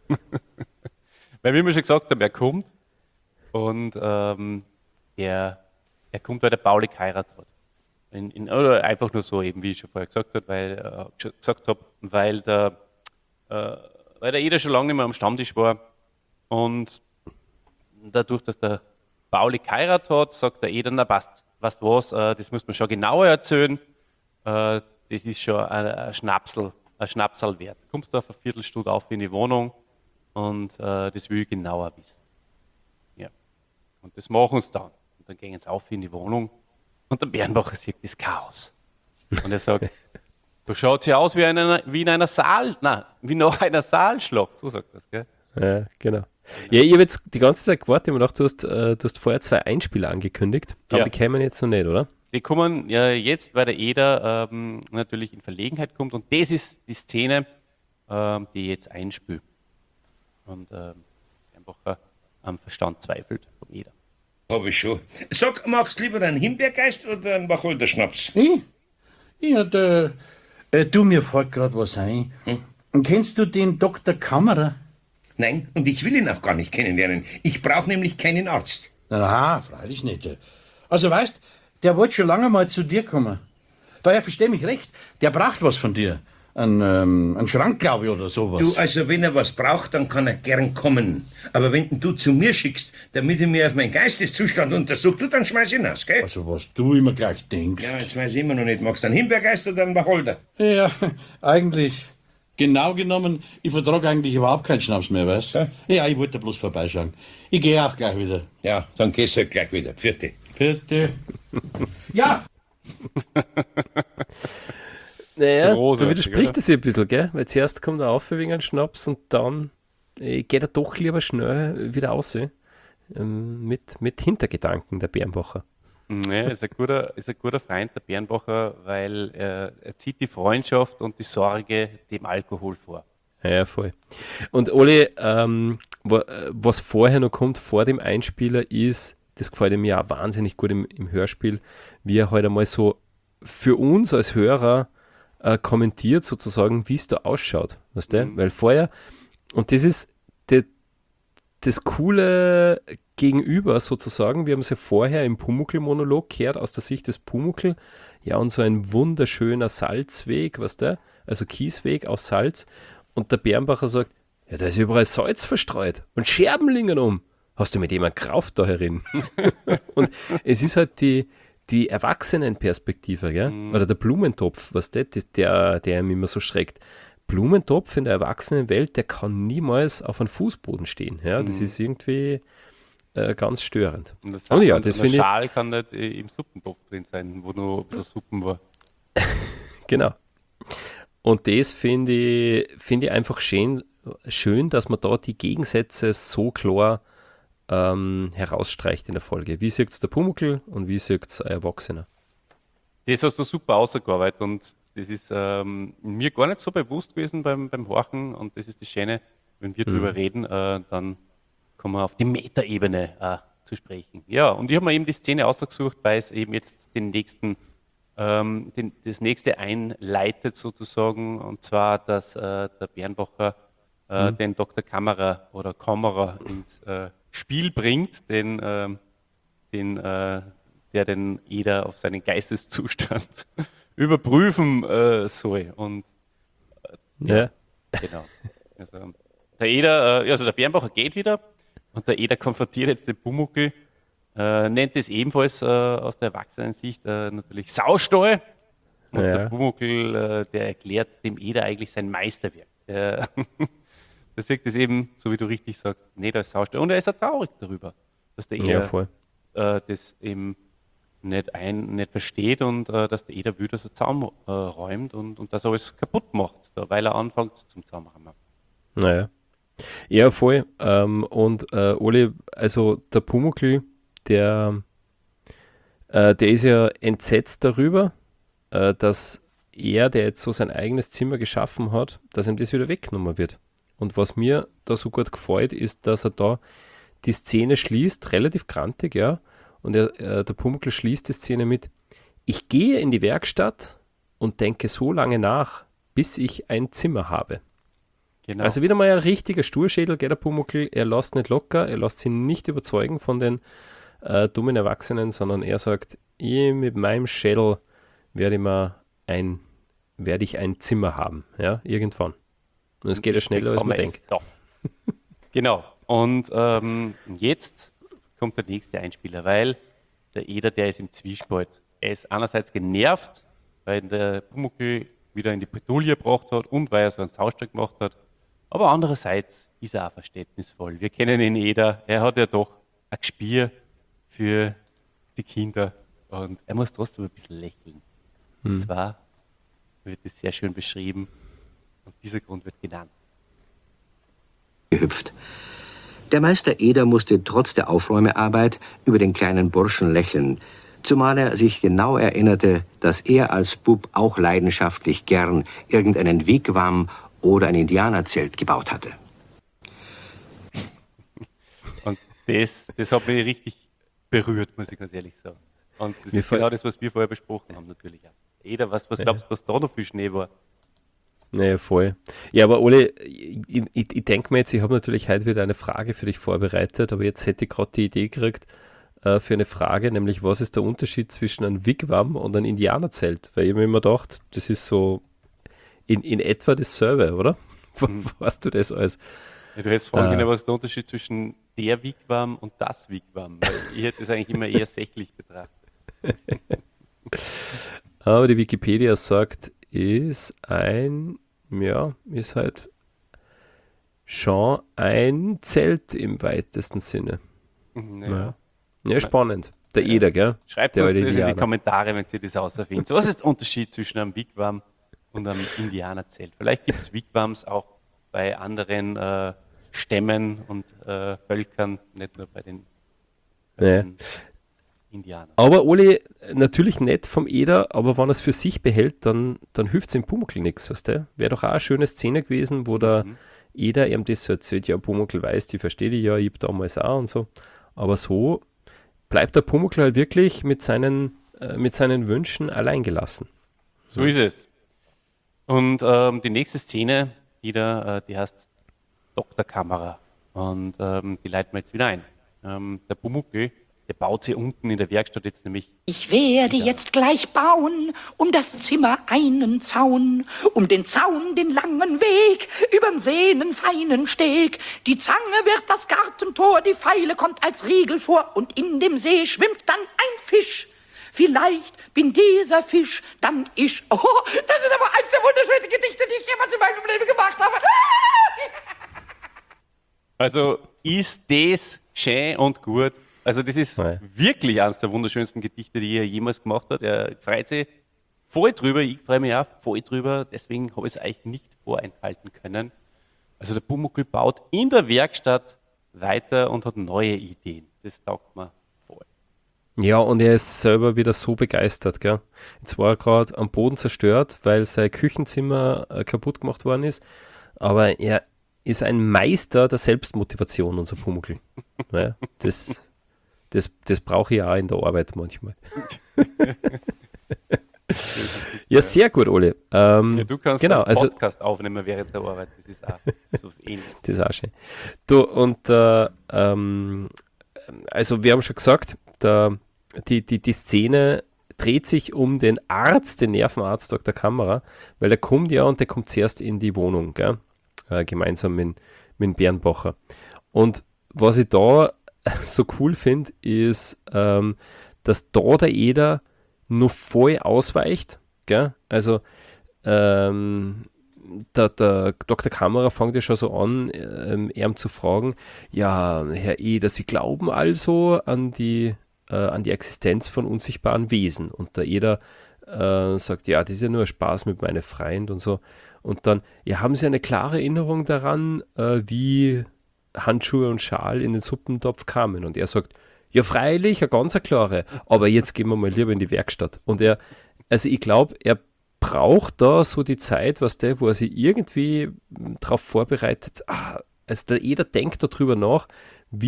Weil, wie wir schon gesagt haben, er kommt und er kommt, weil der Pauli geheiratet hat. Oder einfach nur so, eben wie ich schon vorher gesagt habe, weil der Eder schon lange nicht mehr am Stammtisch war und dadurch, dass der Pauli geheiratet hat, sagt der Eder, na passt, weißt du was, das muss man schon genauer erzählen, das ist schon ein Schnapsal wert. Kommst du auf eine Viertelstunde auf in die Wohnung und das will ich genauer wissen. Ja. Und das machen sie dann. Und dann gehen sie auf in die Wohnung und der Bernbacher sieht das Chaos. Und er sagt, du schaut ja aus wie wie nach einer Saalschlacht, so sagt das, gell? Ja, genau. Ja, ich habe jetzt die ganze Zeit gewartet und gedacht, du hast vorher 2 Einspieler angekündigt, aber Ja. die kämen jetzt noch nicht, oder? Die kommen ja jetzt, weil der Eder natürlich in Verlegenheit kommt und das ist die Szene, die ich jetzt einspüle. Und Bernbacher am Verstand zweifelt vom Eder. Hab ich schon. Sag, magst du lieber einen Himbeergeist oder einen Wacholderschnaps? Ja, du, mir fällt gerade was ein. Kennst du den Dr. Kammerer? Nein, und ich will ihn auch gar nicht kennenlernen. Ich brauche nämlich keinen Arzt. Aha, freilich nicht. Also weißt, der wollte schon lange mal zu dir kommen. Daher versteh mich recht, der braucht was von dir. Ein Schrank, glaube ich, oder sowas. Du, also wenn er was braucht, dann kann er gern kommen. Aber wenn du zu mir schickst, damit er mir auf meinen Geisteszustand untersucht, dann schmeiß ich ihn aus, gell? Also was du immer gleich denkst. Ja, jetzt weiß ich immer noch nicht. Magst du einen Himbeergeist oder einen Wacholder? Ja, eigentlich, genau genommen, ich vertrage eigentlich überhaupt keinen Schnaps mehr, weißt du? Ja, ich wollte bloß vorbeischauen. Ich gehe auch gleich wieder. Ja, dann gehst du halt gleich wieder. Vierte. Bitte. Ja, Naja, Großartig, da widerspricht oder? es sich ein bisschen, gell? Weil zuerst kommt er auf wegen einem Schnaps und dann geht er doch lieber schnell wieder raus. Mit Hintergedanken, der Bernbacher. Ja, ist ein guter Freund, der Bernbacher, weil er zieht die Freundschaft und die Sorge dem Alkohol vor. Ja, voll. Und Oli, was vorher noch kommt, vor dem Einspieler, ist, das gefällt mir auch wahnsinnig gut im Hörspiel, wie er halt einmal so für uns als Hörer kommentiert, sozusagen, wie es da ausschaut. Weißt du? Weil vorher, und das ist das coole Gegenüber sozusagen, wir haben es ja vorher im Pumuckl-Monolog gehört, aus der Sicht des Pumuckl, ja, und so ein wunderschöner Salzweg, weißt du? Also Kiesweg aus Salz. Und der Bernbacher sagt, ja, da ist überall Salz verstreut und Scherben liegen um. Hast du mit jemandem gerauft da herin? Und es ist halt die Erwachsenenperspektive, gell? Oder der Blumentopf, was der ihm immer so schreckt. Blumentopf in der Erwachsenenwelt, der kann niemals auf einem Fußboden stehen. Ja? Das ist irgendwie ganz störend. Und das, Und ja, und das der finde ich, Schal kann nicht im Suppentopf drin sein, wo nur ein bisschen Suppen war. genau. Und das finde ich einfach schön, dass man da die Gegensätze so klar herausstreicht in der Folge. Wie sieht es der Pumuckl und wie sieht es ein Erwachsener? Das hast du super ausgearbeitet und das ist mir gar nicht so bewusst gewesen beim Horchen und das ist das Schöne, wenn wir drüber reden, dann kommen wir auf die Metaebene zu sprechen. Ja, und ich habe mir eben die Szene ausgesucht, weil es eben jetzt das nächste einleitet sozusagen, und zwar, dass der Bernbacher den Dr. Kammerer ins Spiel bringt, der den Eder auf seinen Geisteszustand überprüfen soll. Und Ja. genau. Also, der Bernbacher geht wieder und der Eder konfrontiert jetzt den Pumuckl, nennt es ebenfalls aus der Erwachsenensicht natürlich Saustall. Und Ja. der Pumuckl, der erklärt dem Eder eigentlich sein Meisterwerk. Der sieht das eben, so wie du richtig sagst, nicht als Saustall. Und er ist auch traurig darüber, dass der Ja, Eder voll. das eben nicht versteht und dass der Eder will, dass er zusammenräumt und das alles kaputt macht, weil er anfängt zum Zusammenräumen. Naja. Ja, voll. Und Oli, also der Pumuckl, der ist ja entsetzt darüber, dass er, der jetzt so sein eigenes Zimmer geschaffen hat, dass ihm das wieder weggenommen wird. Und was mir da so gut gefällt, ist, dass er da die Szene schließt, relativ grantig, ja. Und der Pumuckl schließt die Szene mit: Ich gehe in die Werkstatt und denke so lange nach, bis ich ein Zimmer habe. Genau. Also wieder mal ein richtiger Sturschädel, gell, der Pumuckl. Er lässt nicht locker, er lässt sich nicht überzeugen von den dummen Erwachsenen, sondern er sagt, mit meinem Schädel werde ich ein Zimmer haben, ja, irgendwann. Und es geht ja schneller, als man denkt. Doch. Genau. Und jetzt kommt der nächste Einspieler, weil der Eder, der ist im Zwiespalt. Er ist einerseits genervt, weil der Pumuckl wieder in die Bredouille gebracht hat und weil er so einen Saustall gemacht hat. Aber andererseits ist er auch verständnisvoll. Wir kennen ihn Eder, er hat ja doch ein Gespür für die Kinder und er muss trotzdem ein bisschen lächeln. Und zwar wird es sehr schön beschrieben und dieser Grund wird genannt. Gehüpft. Der Meister Eder musste trotz der Aufräumearbeit über den kleinen Burschen lächeln, zumal er sich genau erinnerte, dass er als Bub auch leidenschaftlich gern irgendeinen Wigwam oder ein Indianerzelt gebaut hatte. Und das hat mich richtig berührt, muss ich ganz ehrlich sagen. Und das ist genau das, was wir vorher besprochen haben, natürlich auch. Eder, was glaubst du, was da noch für Schnee war? Naja, voll. Ja, aber Ole, ich denke mir jetzt, ich habe natürlich heute wieder eine Frage für dich vorbereitet, aber jetzt hätte ich gerade die Idee gekriegt für eine Frage, nämlich was ist der Unterschied zwischen einem Wigwam und einem Indianerzelt? Weil ich mir immer gedacht, das ist so in etwa dasselbe, oder? Weißt du das alles? Ja, du hättest fragen können, was ist der Unterschied zwischen der Wigwam und das Wigwam? Weil ich hätte das eigentlich immer eher sächlich betrachtet. Aber die Wikipedia sagt, ist halt schon ein Zelt im weitesten Sinne. Ja. Ja, spannend. Der Eder, gell? Schreibt der uns alte das in die Indianer. Kommentare, wenn ihr das auserfindet. Was ist der Unterschied zwischen einem Wigwam und einem Indianerzelt? Vielleicht gibt es Wigwams auch bei anderen Stämmen und Völkern, nicht nur bei den Indianern. Aber Oli, natürlich nett vom Eder, aber wenn er es für sich behält, dann hilft es dem Pumuckl nichts, weißt du? Wäre doch auch eine schöne Szene gewesen, wo der Eder ihm das so erzählt, ja, Pumuckl weiß, die verstehe ich ja, ich hab damals auch und so. Aber so bleibt der Pumuckl halt wirklich mit seinen Wünschen allein gelassen. So ist es. Und die nächste Szene, die heißt Dr. Kamera. Und die leiten wir jetzt wieder ein. Der Pumuckl, der baut sie unten in der Werkstatt jetzt nämlich. Ich werde jetzt gleich bauen, um das Zimmer einen Zaun, um den Zaun den langen Weg, übern Sehnen feinen Steg. Die Zange wird das Gartentor, die Feile kommt als Riegel vor und in dem See schwimmt dann ein Fisch. Vielleicht bin dieser Fisch dann ich. Oh, das ist aber eins der wunderschönsten Gedichte, die ich jemals in meinem Leben gemacht habe. Also ist das schön und gut. Also das ist wirklich eines der wunderschönsten Gedichte, die er jemals gemacht hat. Er freut sich voll drüber, ich freue mich auch voll drüber, deswegen habe ich es eigentlich nicht vorenthalten können. Also der Pumuckl baut in der Werkstatt weiter und hat neue Ideen. Das taugt mir voll. Ja, und er ist selber wieder so begeistert, gell? Jetzt war er gerade am Boden zerstört, weil sein Küchenzimmer kaputt gemacht worden ist, aber er ist ein Meister der Selbstmotivation, unser Pumuckl. Ja, das brauche ich auch in der Arbeit manchmal. Ja, sehr gut, Ole. Ja, du kannst genau, einen Podcast aufnehmen während der Arbeit. Das ist auch so was Ähnliches. Das ist auch schön. Du, und also wir haben schon gesagt, die Szene dreht sich um den Arzt, den Nervenarzt Dr. Kamera, weil der kommt ja und der kommt zuerst in die Wohnung, gell? Gemeinsam mit Bernbacher. Und was ich da so cool finde, ist, dass da der Eder nur voll ausweicht. Gell? Also der Dr. Kamera fängt ja schon so an, ihm zu fragen, ja, Herr Eder, Sie glauben also an die Existenz von unsichtbaren Wesen. Und der Eder sagt, ja, das ist ja nur ein Spaß mit meinen Freunden und so. Und dann, ja, haben Sie eine klare Erinnerung daran, wie Handschuhe und Schal in den Suppentopf kamen? Und er sagt, ja, freilich, eine ganz klare, aber jetzt gehen wir mal lieber in die Werkstatt. Und ich glaube, er braucht da so die Zeit, wo er sich irgendwie darauf vorbereitet. Also der Eder denkt darüber nach,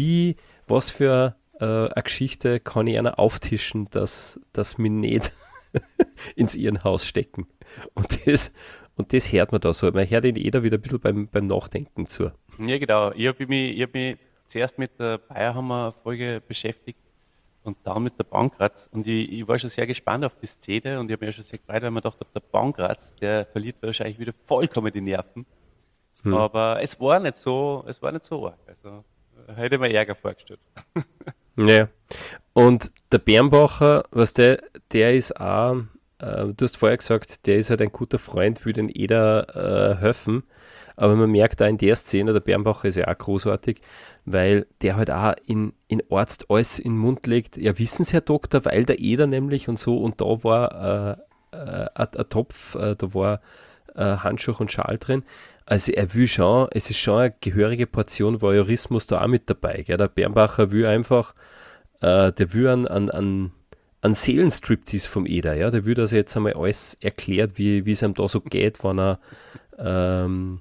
was für eine Geschichte kann ich einer auftischen, dass mich nicht ins Irrenhaus stecken. Und das hört man da so. Man hört den Eder wieder ein bisschen beim Nachdenken zu. Ja, genau. Ich hab mich zuerst mit der Bayerhammer-Folge beschäftigt und dann mit der Baumgratz. Und ich war schon sehr gespannt auf die Szene und ich habe mich schon sehr gefreut, weil man dachte, der Baumgratz, der verliert wahrscheinlich wieder vollkommen die Nerven. Aber es war nicht so arg. Also hätte mir Ärger vorgestellt. Ja. Und der Bernbacher, der ist auch, du hast vorher gesagt, der ist halt ein guter Freund, will den Eder helfen. Aber man merkt auch in der Szene, der Bernbacher ist ja auch großartig, weil der halt auch in Arzt alles in den Mund legt. Ja, wissen Sie, Herr Doktor, weil der Eder nämlich und so, und da war ein Topf, da war Handschuh und Schal drin. Also er will schon, es ist schon eine gehörige Portion Voyeurismus da auch mit dabei. Gell? Der Bernbacher will einfach, der will einen Seelenstriptease vom Eder. Ja? Der will, dass er jetzt einmal alles erklärt, wie es ihm da so geht, wenn er wenn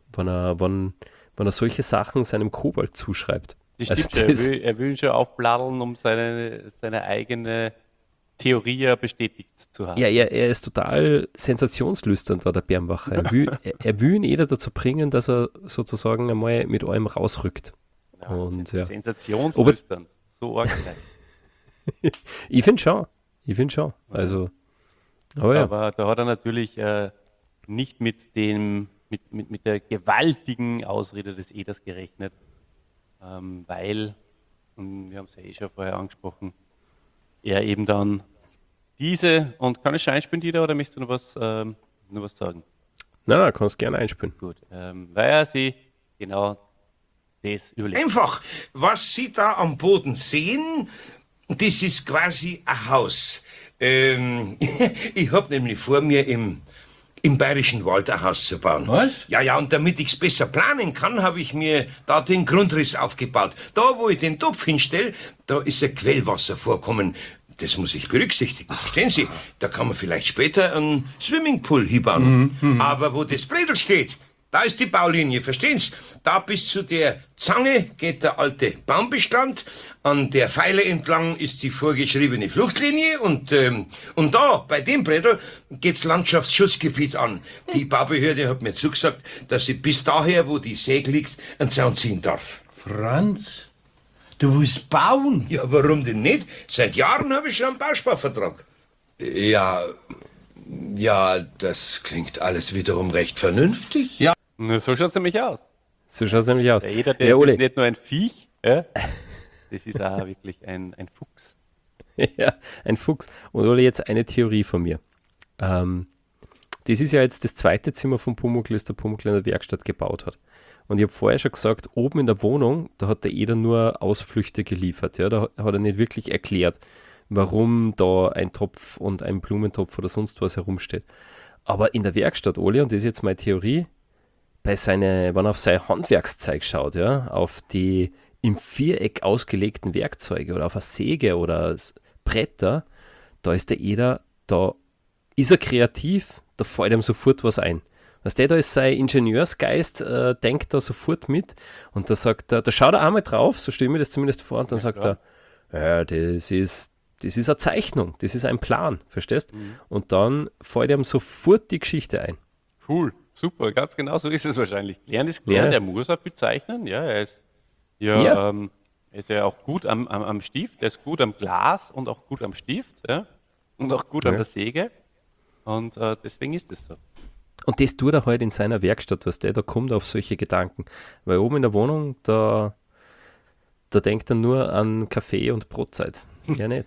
er solche Sachen seinem Kobold zuschreibt. Das Also stimmt schon. Er will schon aufbladeln, um seine eigene Theorie bestätigt zu haben. Ja, er ist total sensationslüstern da, der Bernbacher. Er will ihn Eder dazu bringen, dass er sozusagen einmal mit allem rausrückt. Ja, Und, ja. Sensationslüstern. So arg gleich. Ich finde schon. Also, aber ja. Aber da hat er natürlich nicht mit der gewaltigen Ausrede des Eders gerechnet, weil, und wir haben es ja schon vorher angesprochen, er eben dann und kann ich schon einspielen, Dieter, oder möchtest du noch was sagen? Nein, kannst gerne einspielen. Gut, weil er sich genau das überlegt. Einfach, was Sie da am Boden sehen, das ist quasi ein Haus. Ich hab nämlich vor mir im Bayerischen Wald ein Haus zu bauen. Was? Ja, und damit ich's besser planen kann, habe ich mir da den Grundriss aufgebaut. Da, wo ich den Topf hinstelle, da ist ein Quellwasservorkommen. Das muss ich berücksichtigen, verstehen Sie? Da kann man vielleicht später einen Swimmingpool hinbauen. Aber wo das Bredel steht, da ist die Baulinie, verstehen Sie? Da bis zu der Zange geht der alte Baumbestand, an der Pfeile entlang ist die vorgeschriebene Fluchtlinie und da, bei dem Bredel, geht's Landschaftsschutzgebiet an. Die Baubehörde hat mir zugesagt, dass ich bis daher, wo die Säge liegt, einen Zaun ziehen darf. Franz, du willst bauen? Ja, warum denn nicht? Seit Jahren habe ich schon einen Bausparvertrag. Ja, das klingt alles wiederum recht vernünftig. Ja. Na, so schaut es nämlich aus. So schaut es nämlich aus. Der Eder, Ja, ist Ole. nicht nur ein Viech, ja? Das ist auch wirklich ein Fuchs. Ja, ein Fuchs. Und Ole, jetzt eine Theorie von mir. Das ist ja jetzt das zweite Zimmer von Pumuckl, das der Pumuckl in der Werkstatt gebaut hat. Und ich habe vorher schon gesagt, oben in der Wohnung, da hat der Eder nur Ausflüchte geliefert. Ja? Da hat er nicht wirklich erklärt, warum da ein Topf und ein Blumentopf oder sonst was herumsteht. Aber in der Werkstatt, Ole, und das ist jetzt meine Theorie, wenn er auf sein Handwerkszeug schaut, ja, auf die im Viereck ausgelegten Werkzeuge oder auf eine Säge oder Bretter, da ist der Eder, da ist er kreativ, da fällt ihm sofort was ein. Weißt du, da ist sein Ingenieursgeist, denkt da sofort mit und da sagt er, da schaut er einmal drauf, so stelle ich mir das zumindest vor, und dann sagt er, ja, das ist eine Zeichnung, das ist ein Plan, verstehst? Und dann fällt ihm sofort die Geschichte ein. Cool, super, ganz genau so ist es wahrscheinlich. Lernen ist gelernt, Ja. er muss auch viel zeichnen, ja, er ist ja auch gut am Stift, er ist gut am Glas und auch gut am Stift, ja, und auch gut an der Säge und deswegen ist es so. Und das tut er halt in seiner Werkstatt, weißt du, da kommt er auf solche Gedanken. Weil oben in der Wohnung, da denkt er nur an Kaffee und Brotzeit. Ja, nicht.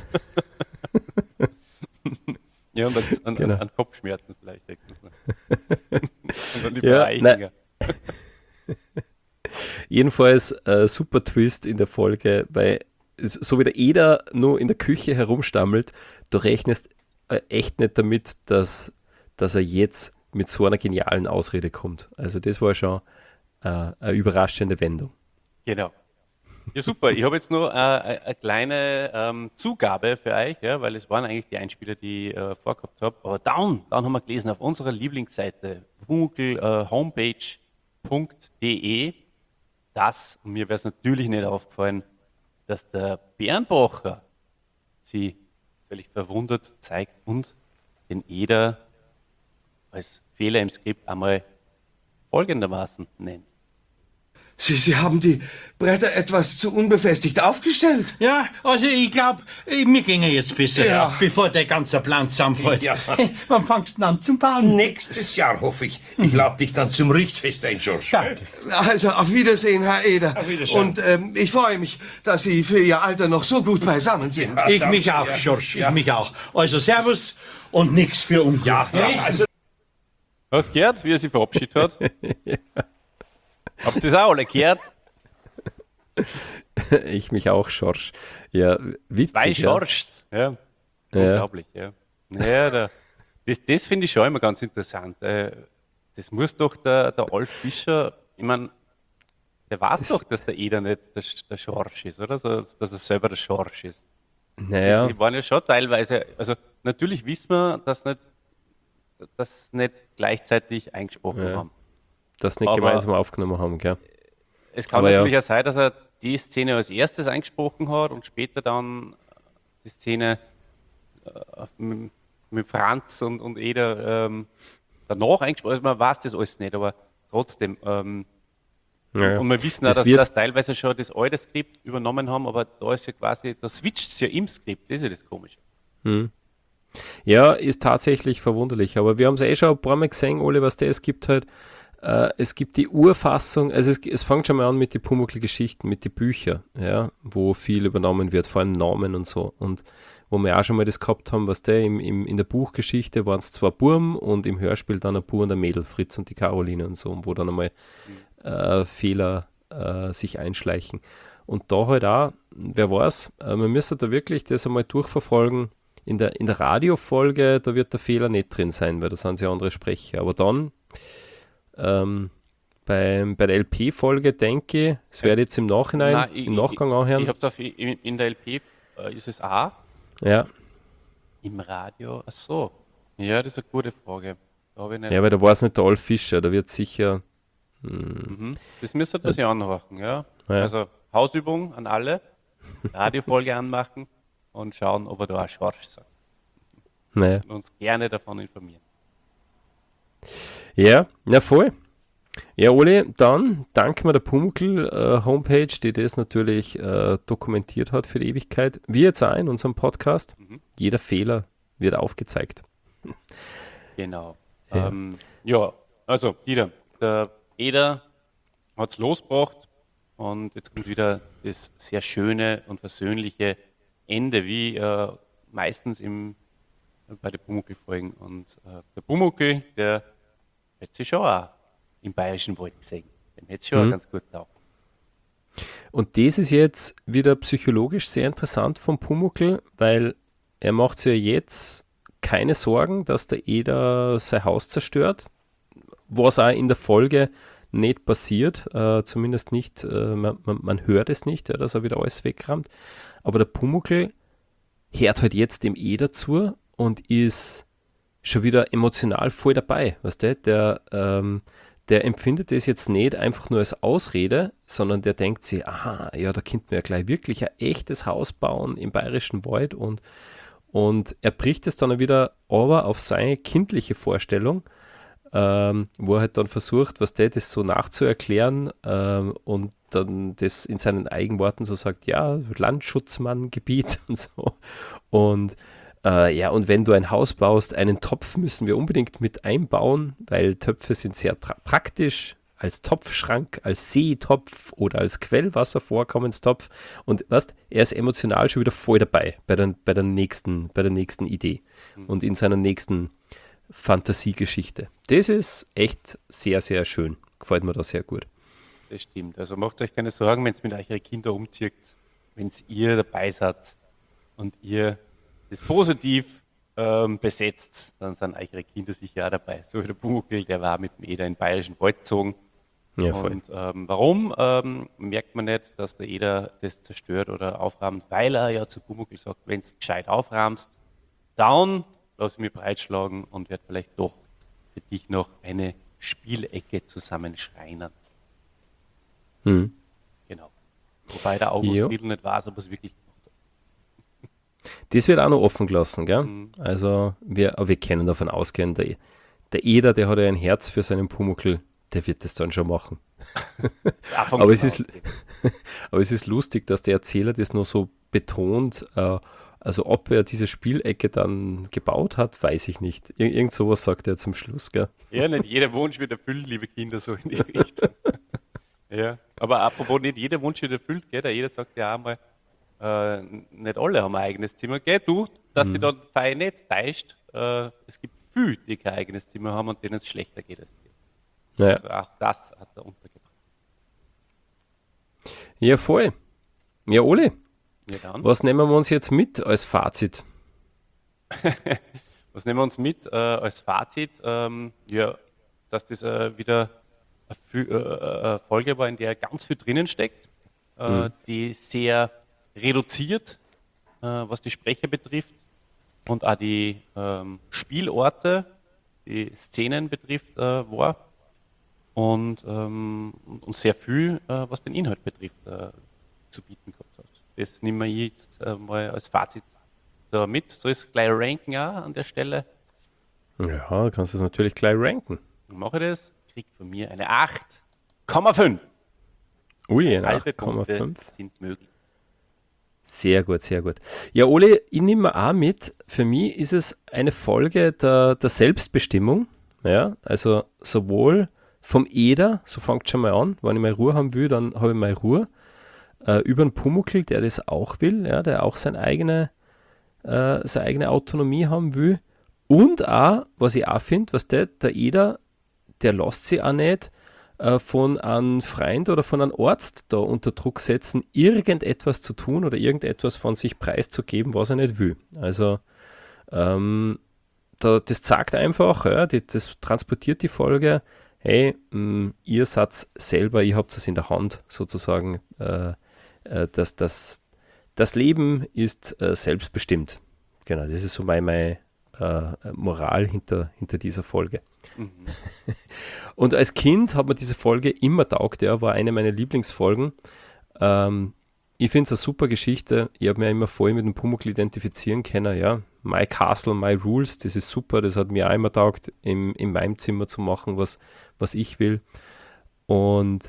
Ja, und Genau. an Kopfschmerzen vielleicht höchstens noch. Und an die Ja, Bereichiger. Jedenfalls super Twist in der Folge, weil so wie der Eder nur in der Küche herumstammelt, du rechnest echt nicht damit, dass er jetzt mit so einer genialen Ausrede kommt. Also das war schon eine überraschende Wendung. Genau. Ja, super. Ich habe jetzt noch eine kleine Zugabe für euch, ja, weil es waren eigentlich die Einspieler, die ich vorgehabt habe. Aber dann haben wir gelesen auf unserer Lieblingsseite pumuckl-homepage.de, dass, und mir wäre es natürlich nicht aufgefallen, dass der Bernbacher sie völlig verwundert zeigt und den Eder als Fehler im Skript einmal folgendermaßen nennt. Sie haben die Bretter etwas zu unbefestigt aufgestellt. Ja, also ich glaube, mir ginge jetzt besser, Ja. bevor der ganze Plan zusammenfällt. Ja. Wann fangst du denn an zum Bauen? Nächstes Jahr hoffe ich. Ich lade dich dann zum Richtfest ein, George. Danke. Also auf Wiedersehen, Herr Eder. Auf Wiedersehen. Und ich freue mich, dass Sie für Ihr Alter noch so gut beisammen sind. Ich danke, mich auch, ja. George, Ja. ich mich auch. Also Servus und nix für Unglück. Ja, also Hast du gehört, wie er sich verabschiedet hat? Habt ihr es auch alle gehört? Ich mich auch, Schorsch. Ja, witzig. Zwei ja. Schorschs. Ja. Unglaublich, ja. Das finde ich schon immer ganz interessant. Das muss doch der Alf Fischer, ich meine, der weiß doch, dass der Eder nicht der Schorsch ist, oder? So, dass er selber der Schorsch ist. Naja, Die waren ja schon teilweise, also natürlich wissen wir, dass nicht gleichzeitig eingesprochen Ja. haben. das nicht aber- gemeinsam aufgenommen haben, gell? Es kann Aber natürlich ja. auch sein, dass er die Szene als erstes eingesprochen hat und später dann die Szene mit Franz und Eder danach eingesprochen. Also man weiß das alles nicht, aber trotzdem. Ja. Und wir wissen auch, Das dass wird- das teilweise schon das alte Skript übernommen haben, aber da ist ja quasi, da switcht es ja im Skript, das ist ja das Komische. Ja, ist tatsächlich verwunderlich, aber wir haben es eh schon ein paar Mal gesehen, Ole, was es gibt halt. Es gibt die Urfassung, also es fängt schon mal an mit den Pumuckl-Geschichten, mit den Büchern, ja, wo viel übernommen wird, vor allem Namen und so. Und wo wir auch schon mal das gehabt haben, was in der Buchgeschichte waren es zwei Burm und im Hörspiel dann ein Bur und ein Mädel, Fritz und die Caroline und so, wo dann einmal Fehler sich einschleichen. Und da halt auch, wer weiß, man müsste da wirklich das einmal durchverfolgen. In der Radiofolge, da wird der Fehler nicht drin sein, weil da sind ja andere Sprecher. Aber dann bei der LP-Folge denke ich, es wird jetzt im Nachhinein, Nein, im Nachgang anhören. Ich habe es in der LP, ist es A, Ja, im Radio, ach so. Ja, das ist eine gute Frage. Da habe ich nicht. ja, weil da war es nicht der Alf Fischer, da wird sicher, Das müsst ihr sich anhören, ja. Ja. Also Hausübung an alle, Radiofolge anmachen und schauen, ob er da auch Schorsch sagt. naja. Und uns gerne davon informieren. Ja, na voll. Ja, Oli, dann danken wir der Pumuckl-Homepage, die das natürlich dokumentiert hat für die Ewigkeit. Wir jetzt auch in unserem Podcast. Jeder Fehler wird aufgezeigt. Genau. Ja, also Dieter, der Eder hat es losgebracht und jetzt kommt wieder das sehr schöne und versöhnliche Ende, wie meistens bei den Pumuckl-Folgen. Und der Pumuckl, der hätte sich schon auch im Bayerischen Wald gesehen. Dem hätte es schon ganz gut taugt. Und das ist jetzt wieder psychologisch sehr interessant vom Pumuckl, weil er macht sich ja jetzt keine Sorgen, dass der Eder sein Haus zerstört, was auch in der Folge nicht passiert, zumindest nicht, man hört es nicht, ja, dass er wieder alles wegrammt, aber der Pumuckl hört halt jetzt dem Eder zu und ist schon wieder emotional voll dabei, weißt du, der empfindet das jetzt nicht einfach nur als Ausrede, sondern der denkt sich, aha, ja, da könnten wir ja gleich wirklich ein echtes Haus bauen im Bayerischen Wald und er bricht es dann wieder aber auf seine kindliche Vorstellung, wo er halt dann versucht, das so nachzuerklären und dann das in seinen Eigenworten so sagt, ja, Landschutzmanngebiet und so. Und ja, und wenn du ein Haus baust, einen Topf müssen wir unbedingt mit einbauen, weil Töpfe sind sehr praktisch als Topfschrank, als Seetopf oder als Quellwasservorkommenstopf. Und weißt, er ist emotional schon wieder voll dabei bei der nächsten Idee und in seiner nächsten Fantasiegeschichte. Das ist echt sehr, sehr schön. Gefällt mir da sehr gut. Das stimmt. Also macht euch keine Sorgen, wenn ihr mit euren Kindern umzieht, wenn ihr dabei seid und ihr das positiv besetzt, dann sind eure Kinder sicher auch dabei. So wie der Pumuckl, der war mit dem Eder in den Bayerischen Wald gezogen. Ja, voll. Und warum merkt man nicht, dass der Eder das zerstört oder aufrahmt? Weil er ja zu Pumuckl sagt, wenn du gescheit aufrahmst, dann lass ich mich breitschlagen und werde vielleicht doch für dich noch eine Spielecke zusammenschreinern. Genau. Wobei der August Ja. Riedl nicht weiß, ob er es wirklich gemacht Das wird auch noch offen gelassen, gell? Also aber wir können davon ausgehen, der Eder, der hat ja ein Herz für seinen Pumuckl, der wird das dann schon machen. Davon Aber kann es man ist, ausgehen. aber es ist lustig, dass der Erzähler das nur so betont. Also ob er diese Spielecke dann gebaut hat, weiß ich nicht. Irgend sowas sagt er zum Schluss, gell? Ja, nicht jeder Wunsch wird erfüllt, liebe Kinder, so in die Richtung. Ja, aber apropos nicht jeder Wunsch wird erfüllt, gell? Jeder sagt ja einmal, nicht alle haben ein eigenes Zimmer. Gell, du, dass die da Feier nicht täuscht, es gibt viele, die kein eigenes Zimmer haben und denen es schlechter geht als dir. Naja. Also auch das hat er untergebracht. Ja, voll. Ja, Oli, Ja, dann. was nehmen wir uns jetzt mit als Fazit? Was nehmen wir uns mit als Fazit? Ja, dass das wieder eine Folge war, in der ganz viel drinnen steckt, die sehr reduziert, was die Sprecher betrifft und auch die Spielorte, die Szenen betrifft, war und sehr viel, was den Inhalt betrifft, zu bieten gehabt hat. Das nehmen wir jetzt mal als Fazit da mit. So ist gleich ranken auch an der Stelle. Ja, du kannst das natürlich gleich ranken. Dann mache ich das, kriegt von mir eine 8,5. Ui, ein Halbe Punkte 8,5. sind möglich. Sehr gut, sehr gut. Ja, Oli, ich nehme mir auch mit. Für mich ist es eine Folge der Selbstbestimmung. Ja, also sowohl vom Eder, so fängt schon mal an, wenn ich meine Ruhe haben will, dann habe ich meine Ruhe. Über den Pumuckl, der das auch will, ja, der auch seine eigene Autonomie haben will. Und auch, was ich auch finde, was der Eder, der lässt sich auch nicht von einem Freund oder von einem Arzt da unter Druck setzen, irgendetwas zu tun oder irgendetwas von sich preiszugeben, was er nicht will. Also das sagt einfach, ja, das transportiert die Folge, hey, ihr seid selber, ihr habt es in der Hand sozusagen, das Leben ist selbstbestimmt. Genau, das ist so meine Moral hinter dieser Folge. Und als Kind hat mir diese Folge immer taugt, ja, war eine meiner Lieblingsfolgen. Ich finde es eine super Geschichte. Ich habe mich immer voll mit dem Pumuckl identifizieren können. Ja. My Castle, My Rules, das ist super. Das hat mir auch immer taugt, in meinem Zimmer zu machen, was ich will. Und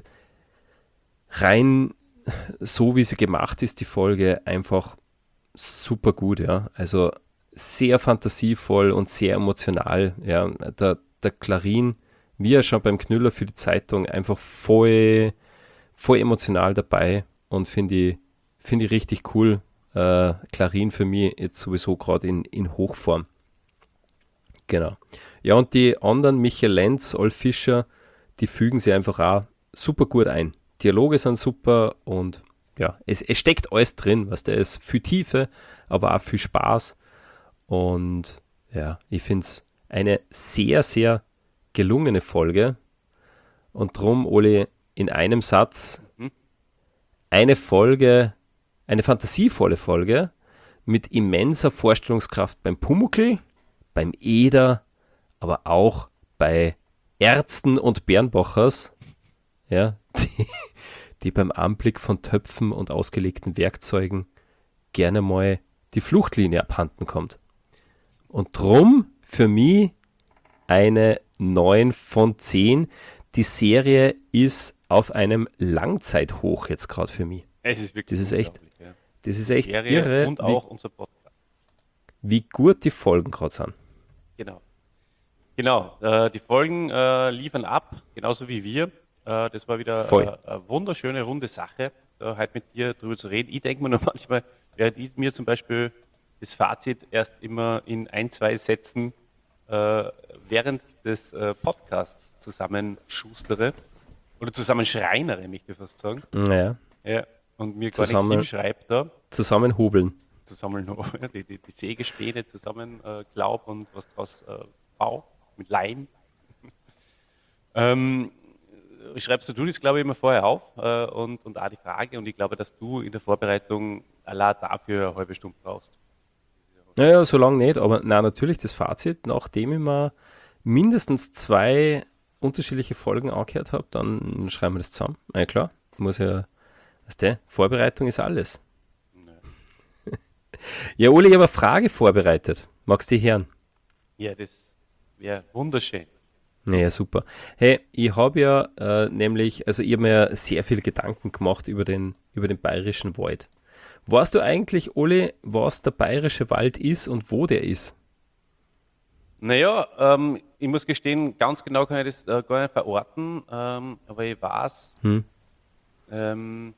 rein so, wie sie gemacht ist, die Folge, einfach super gut. Ja. Also sehr fantasievoll und sehr emotional. Ja. Der Clarin, wie er schon beim Knüller für die Zeitung, einfach voll emotional dabei und finde ich richtig cool. Clarin für mich jetzt sowieso gerade in Hochform. Genau. Ja, und die anderen, Michael Lenz, Olf Fischer, die fügen sich einfach auch super gut ein. Dialoge sind super und ja, es steckt alles drin, was der ist. Viel Tiefe, aber auch viel Spaß. Und ja, ich finde es eine sehr, sehr gelungene Folge. Und drum, Oli, in einem Satz, eine fantasievolle Folge mit immenser Vorstellungskraft beim Pumuckl, beim Eder, aber auch bei Ärzten und Bernbachers, ja, die beim Anblick von Töpfen und ausgelegten Werkzeugen gerne mal die Fluchtlinie abhanden kommt. Und drum für mich eine 9 von 10. Die Serie ist auf einem Langzeithoch jetzt gerade für mich. Es ist wirklich Das ist echt unglaublich, ja. Das ist echt Serie irre, und auch unser Podcast. wie gut die Folgen gerade sind. Genau, die Folgen liefern ab, genauso wie wir. Das war wieder Voll. eine wunderschöne, runde Sache, heute mit dir drüber zu reden. Ich denke mir nur manchmal, während ich mir zum Beispiel das Fazit erst immer in 1-2 Sätzen während des Podcasts zusammenschustere oder zusammenschreinere, möchte ich fast sagen. Naja, Ja, und mir gar Zusammen- nichts hinschreibt da. zusammenhobeln. Zusammen noch die Sägespäne zusammen glaub und was draus bau mit Leim. Schreibst du das, glaube ich, immer vorher auf und auch die Frage und ich glaube, dass du in der Vorbereitung allein dafür eine halbe Stunde brauchst. Naja, so lange nicht, aber na natürlich das Fazit, nachdem ich mir mindestens 2 unterschiedliche Folgen angehört habe, dann schreiben wir das zusammen. Na ja, klar, muss ja, weißt du, Vorbereitung ist alles. Ja, Uli, ich habe eine Frage vorbereitet. Magst du die hören? Ja, das wäre wunderschön. Naja, super. Hey, ich habe ja nämlich, also ich habe mir sehr viel Gedanken gemacht über den bayerischen Wald. Weißt du eigentlich, Uli, was der bayerische Wald ist und wo der ist? Naja, ich muss gestehen, ganz genau kann ich das gar nicht verorten, aber ich weiß, ähm,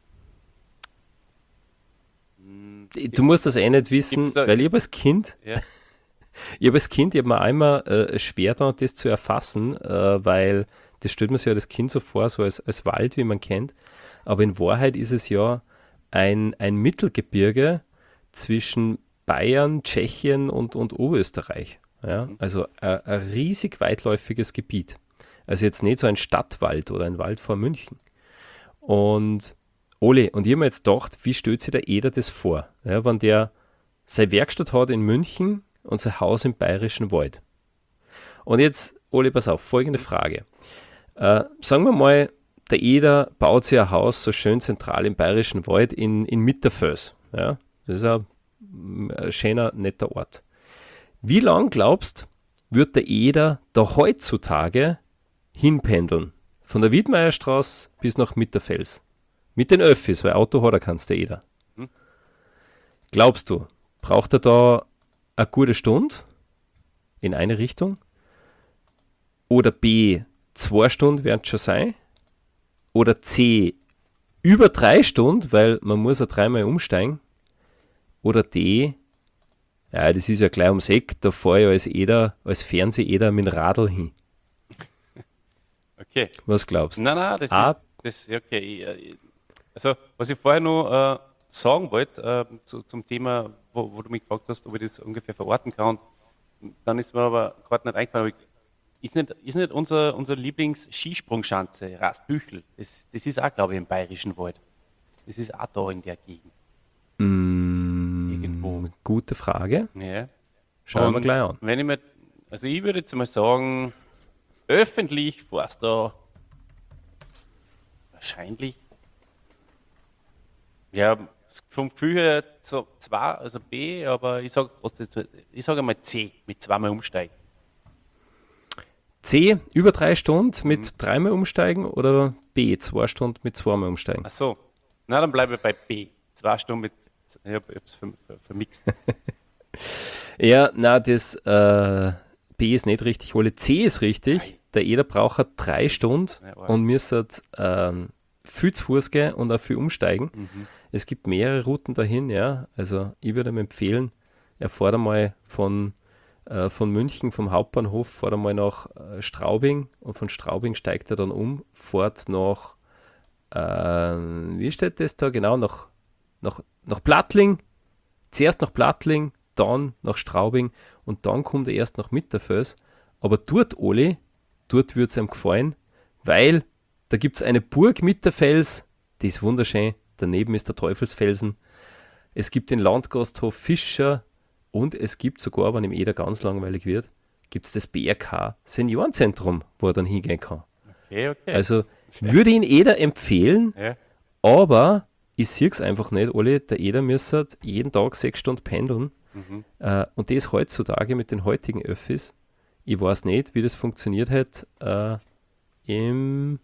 Du musst das eh nicht wissen, gibt's da- weil ich habe als Kind, ja, ich habe mir einmal schwer da, das zu erfassen, weil das stellt man sich ja das Kind so vor, so als Wald, wie man kennt. Aber in Wahrheit ist es ja ein Mittelgebirge zwischen Bayern, Tschechien und Oberösterreich. Ja? Also ein riesig weitläufiges Gebiet. Also jetzt nicht so ein Stadtwald oder ein Wald vor München. Und Ole, und ich habe mir jetzt gedacht, wie stellt sich der Eder das vor, ja, wenn der seine Werkstatt hat in München und sein Haus im Bayerischen Wald. Und jetzt, Ole, pass auf, folgende Frage. Sagen wir mal, der Eder baut sich ein Haus so schön zentral im Bayerischen Wald in Mitterfels. Ja? Das ist ein schöner, netter Ort. Wie lang glaubst, wird der Eder da heutzutage hinpendeln? Von der Wiedmeierstraße bis nach Mitterfels. Mit den Öffis, weil Auto hat er kannst der Eder. Glaubst du, braucht er da eine gute Stunde in eine Richtung? Oder B, 2 Stunden werden es schon sein? Oder C, über 3 Stunden, weil man muss ja 3-mal umsteigen? Oder D, ja, das ist ja gleich ums Eck, da fahre ich als Eder, als Fernseh-Eder mit dem Radl hin. okay. Was glaubst du? Nein, das Ah. ist okay. Also, was ich vorher noch sagen wollte, zum Thema, wo du mich gefragt hast, ob ich das ungefähr verorten kann, dann ist mir aber gerade nicht eingefallen, aber ist nicht unser Lieblings-Skisprungschanze, Rastbüchel, das ist auch, glaube ich, im Bayerischen Wald. Das ist auch da in der Gegend. Irgendwo. Gute Frage. Ja. Schauen wir Und gleich an. Wenn ich würde jetzt mal sagen, öffentlich fährst du wahrscheinlich, ja, vom Gefühl her so 2, also B, aber ich sage trotzdem, ich sage einmal C, mit 2-mal umsteigen. C, über 3 Stunden mit 3-mal umsteigen oder B, 2 Stunden mit 2-mal umsteigen? Ach so, na dann bleibe ich bei B. 2 Stunden mit, ich habe es vermixt. Ja, na, das B ist nicht richtig, Ole. C ist richtig. Der Eder braucht 3 Stunden Ja, und müsste viel zu Fuß gehen und auch viel umsteigen. Es gibt mehrere Routen dahin, ja. Also ich würde ihm empfehlen, er fährt einmal von München, vom Hauptbahnhof, fährt einmal nach Straubing und von Straubing steigt er dann um, fährt nach, wie steht das da genau, nach Plattling, zuerst nach Plattling, dann nach Straubing und dann kommt er erst nach Mitterfels. Aber dort, Oli, dort wird es ihm gefallen, weil da gibt es eine Burg Mitterfels, die ist wunderschön, daneben ist der Teufelsfelsen. Es gibt den Landgasthof Fischer und es gibt sogar, wenn im Eder ganz langweilig wird, gibt es das BRK Seniorenzentrum, wo er dann hingehen kann. Okay. Also würde ich ihn Eder empfehlen, Ja. aber ich sehe es einfach nicht, Oli, der Eder müsste jeden Tag 6 Stunden pendeln. Und das heutzutage mit den heutigen Öffis. Ich weiß nicht, wie das funktioniert hat im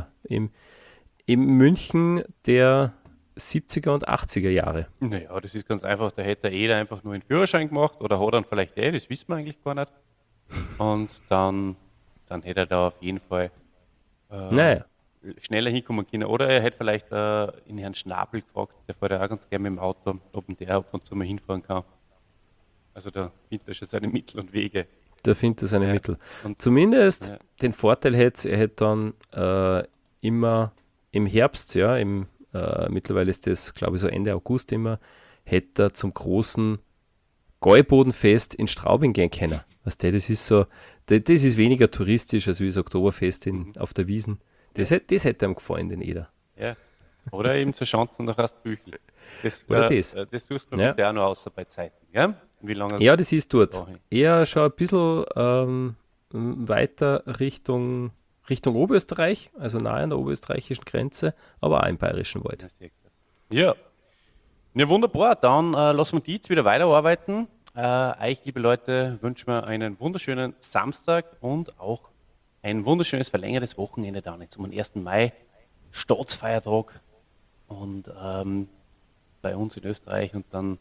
München der 70er und 80er Jahre. Naja, das ist ganz einfach, da hätte jeder einfach nur einen Führerschein gemacht oder hat dann vielleicht das wissen wir eigentlich gar nicht. Und dann hätte er da auf jeden Fall Naja, schneller hinkommen können. Oder er hätte vielleicht in Herrn Schnabel gefragt, der fährt ja auch ganz gerne mit dem Auto, ob ihn der ab und zu mal hinfahren kann. Also da findet er schon seine Mittel und Wege. da findet er seine Ja. Mittel. Und- Zumindest Ja. den Vorteil hätte er hätte dann immer im Herbst, ja, mittlerweile ist das, glaube ich, so Ende August immer, hätte er zum großen Gäubodenfest in Straubing gehen können. Weißt du, das ist so, das ist weniger touristisch als wie das Oktoberfest auf der Wiesn. Das hätte ihm gefallen, den Eder. Ja. Oder eben zur Schanzen nach Rastbüchel. Oder Das tust du Ja. bitte auch noch außer bei Zeiten. Gell? Wie lange? Ja, das ist dort. Dahin. Eher schon ein bisschen weiter Richtung Oberösterreich, also nahe an der oberösterreichischen Grenze, aber auch im Bayerischen Wald. Ja. Ja, wunderbar. Dann lassen wir die jetzt wieder weiterarbeiten. Euch, liebe Leute, wünschen wir einen wunderschönen Samstag und auch ein wunderschönes verlängertes Wochenende dann jetzt um den 1. Mai, Staatsfeiertag und bei uns in Österreich und dann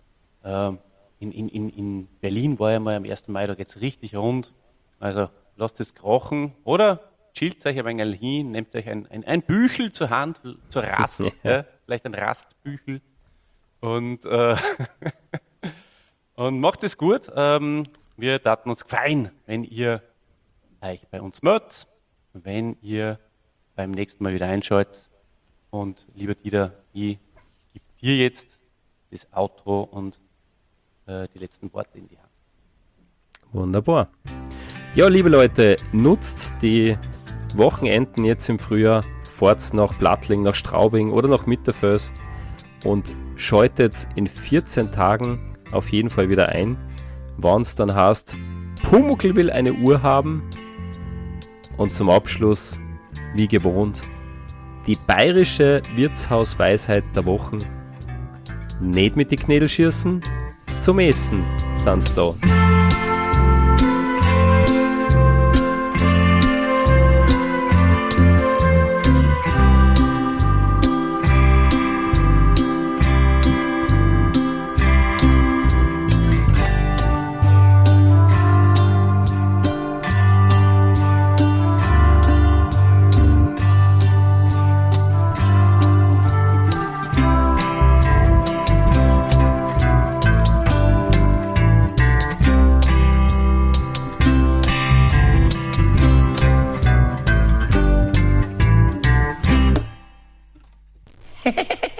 in Berlin war ja mal am 1. Mai, da geht es richtig rund. Also lasst es krachen oder chillt euch ein wenig hin, nehmt euch ein Büchel zur Hand, zur Rast, ja, vielleicht ein Rastbüchel und, und macht es gut. Wir taten uns gefallen, wenn ihr euch bei uns meldet, wenn ihr beim nächsten Mal wieder einschaltet. Und lieber Dieter, ich gebe dir jetzt das Outro und die letzten Worte in die Hand. Wunderbar. Ja, liebe Leute, nutzt die Wochenenden jetzt im Frühjahr, fahrt nach Plattling, nach Straubing oder nach Mitterfels und schaltet in 14 Tagen auf jeden Fall wieder ein, wann es dann heißt, Pumuckl will eine Uhr haben. Und zum Abschluss, wie gewohnt, die bayerische Wirtshausweisheit der Wochen. Nicht mit die Knädel schießen, zum Essen sind's da. Hehehe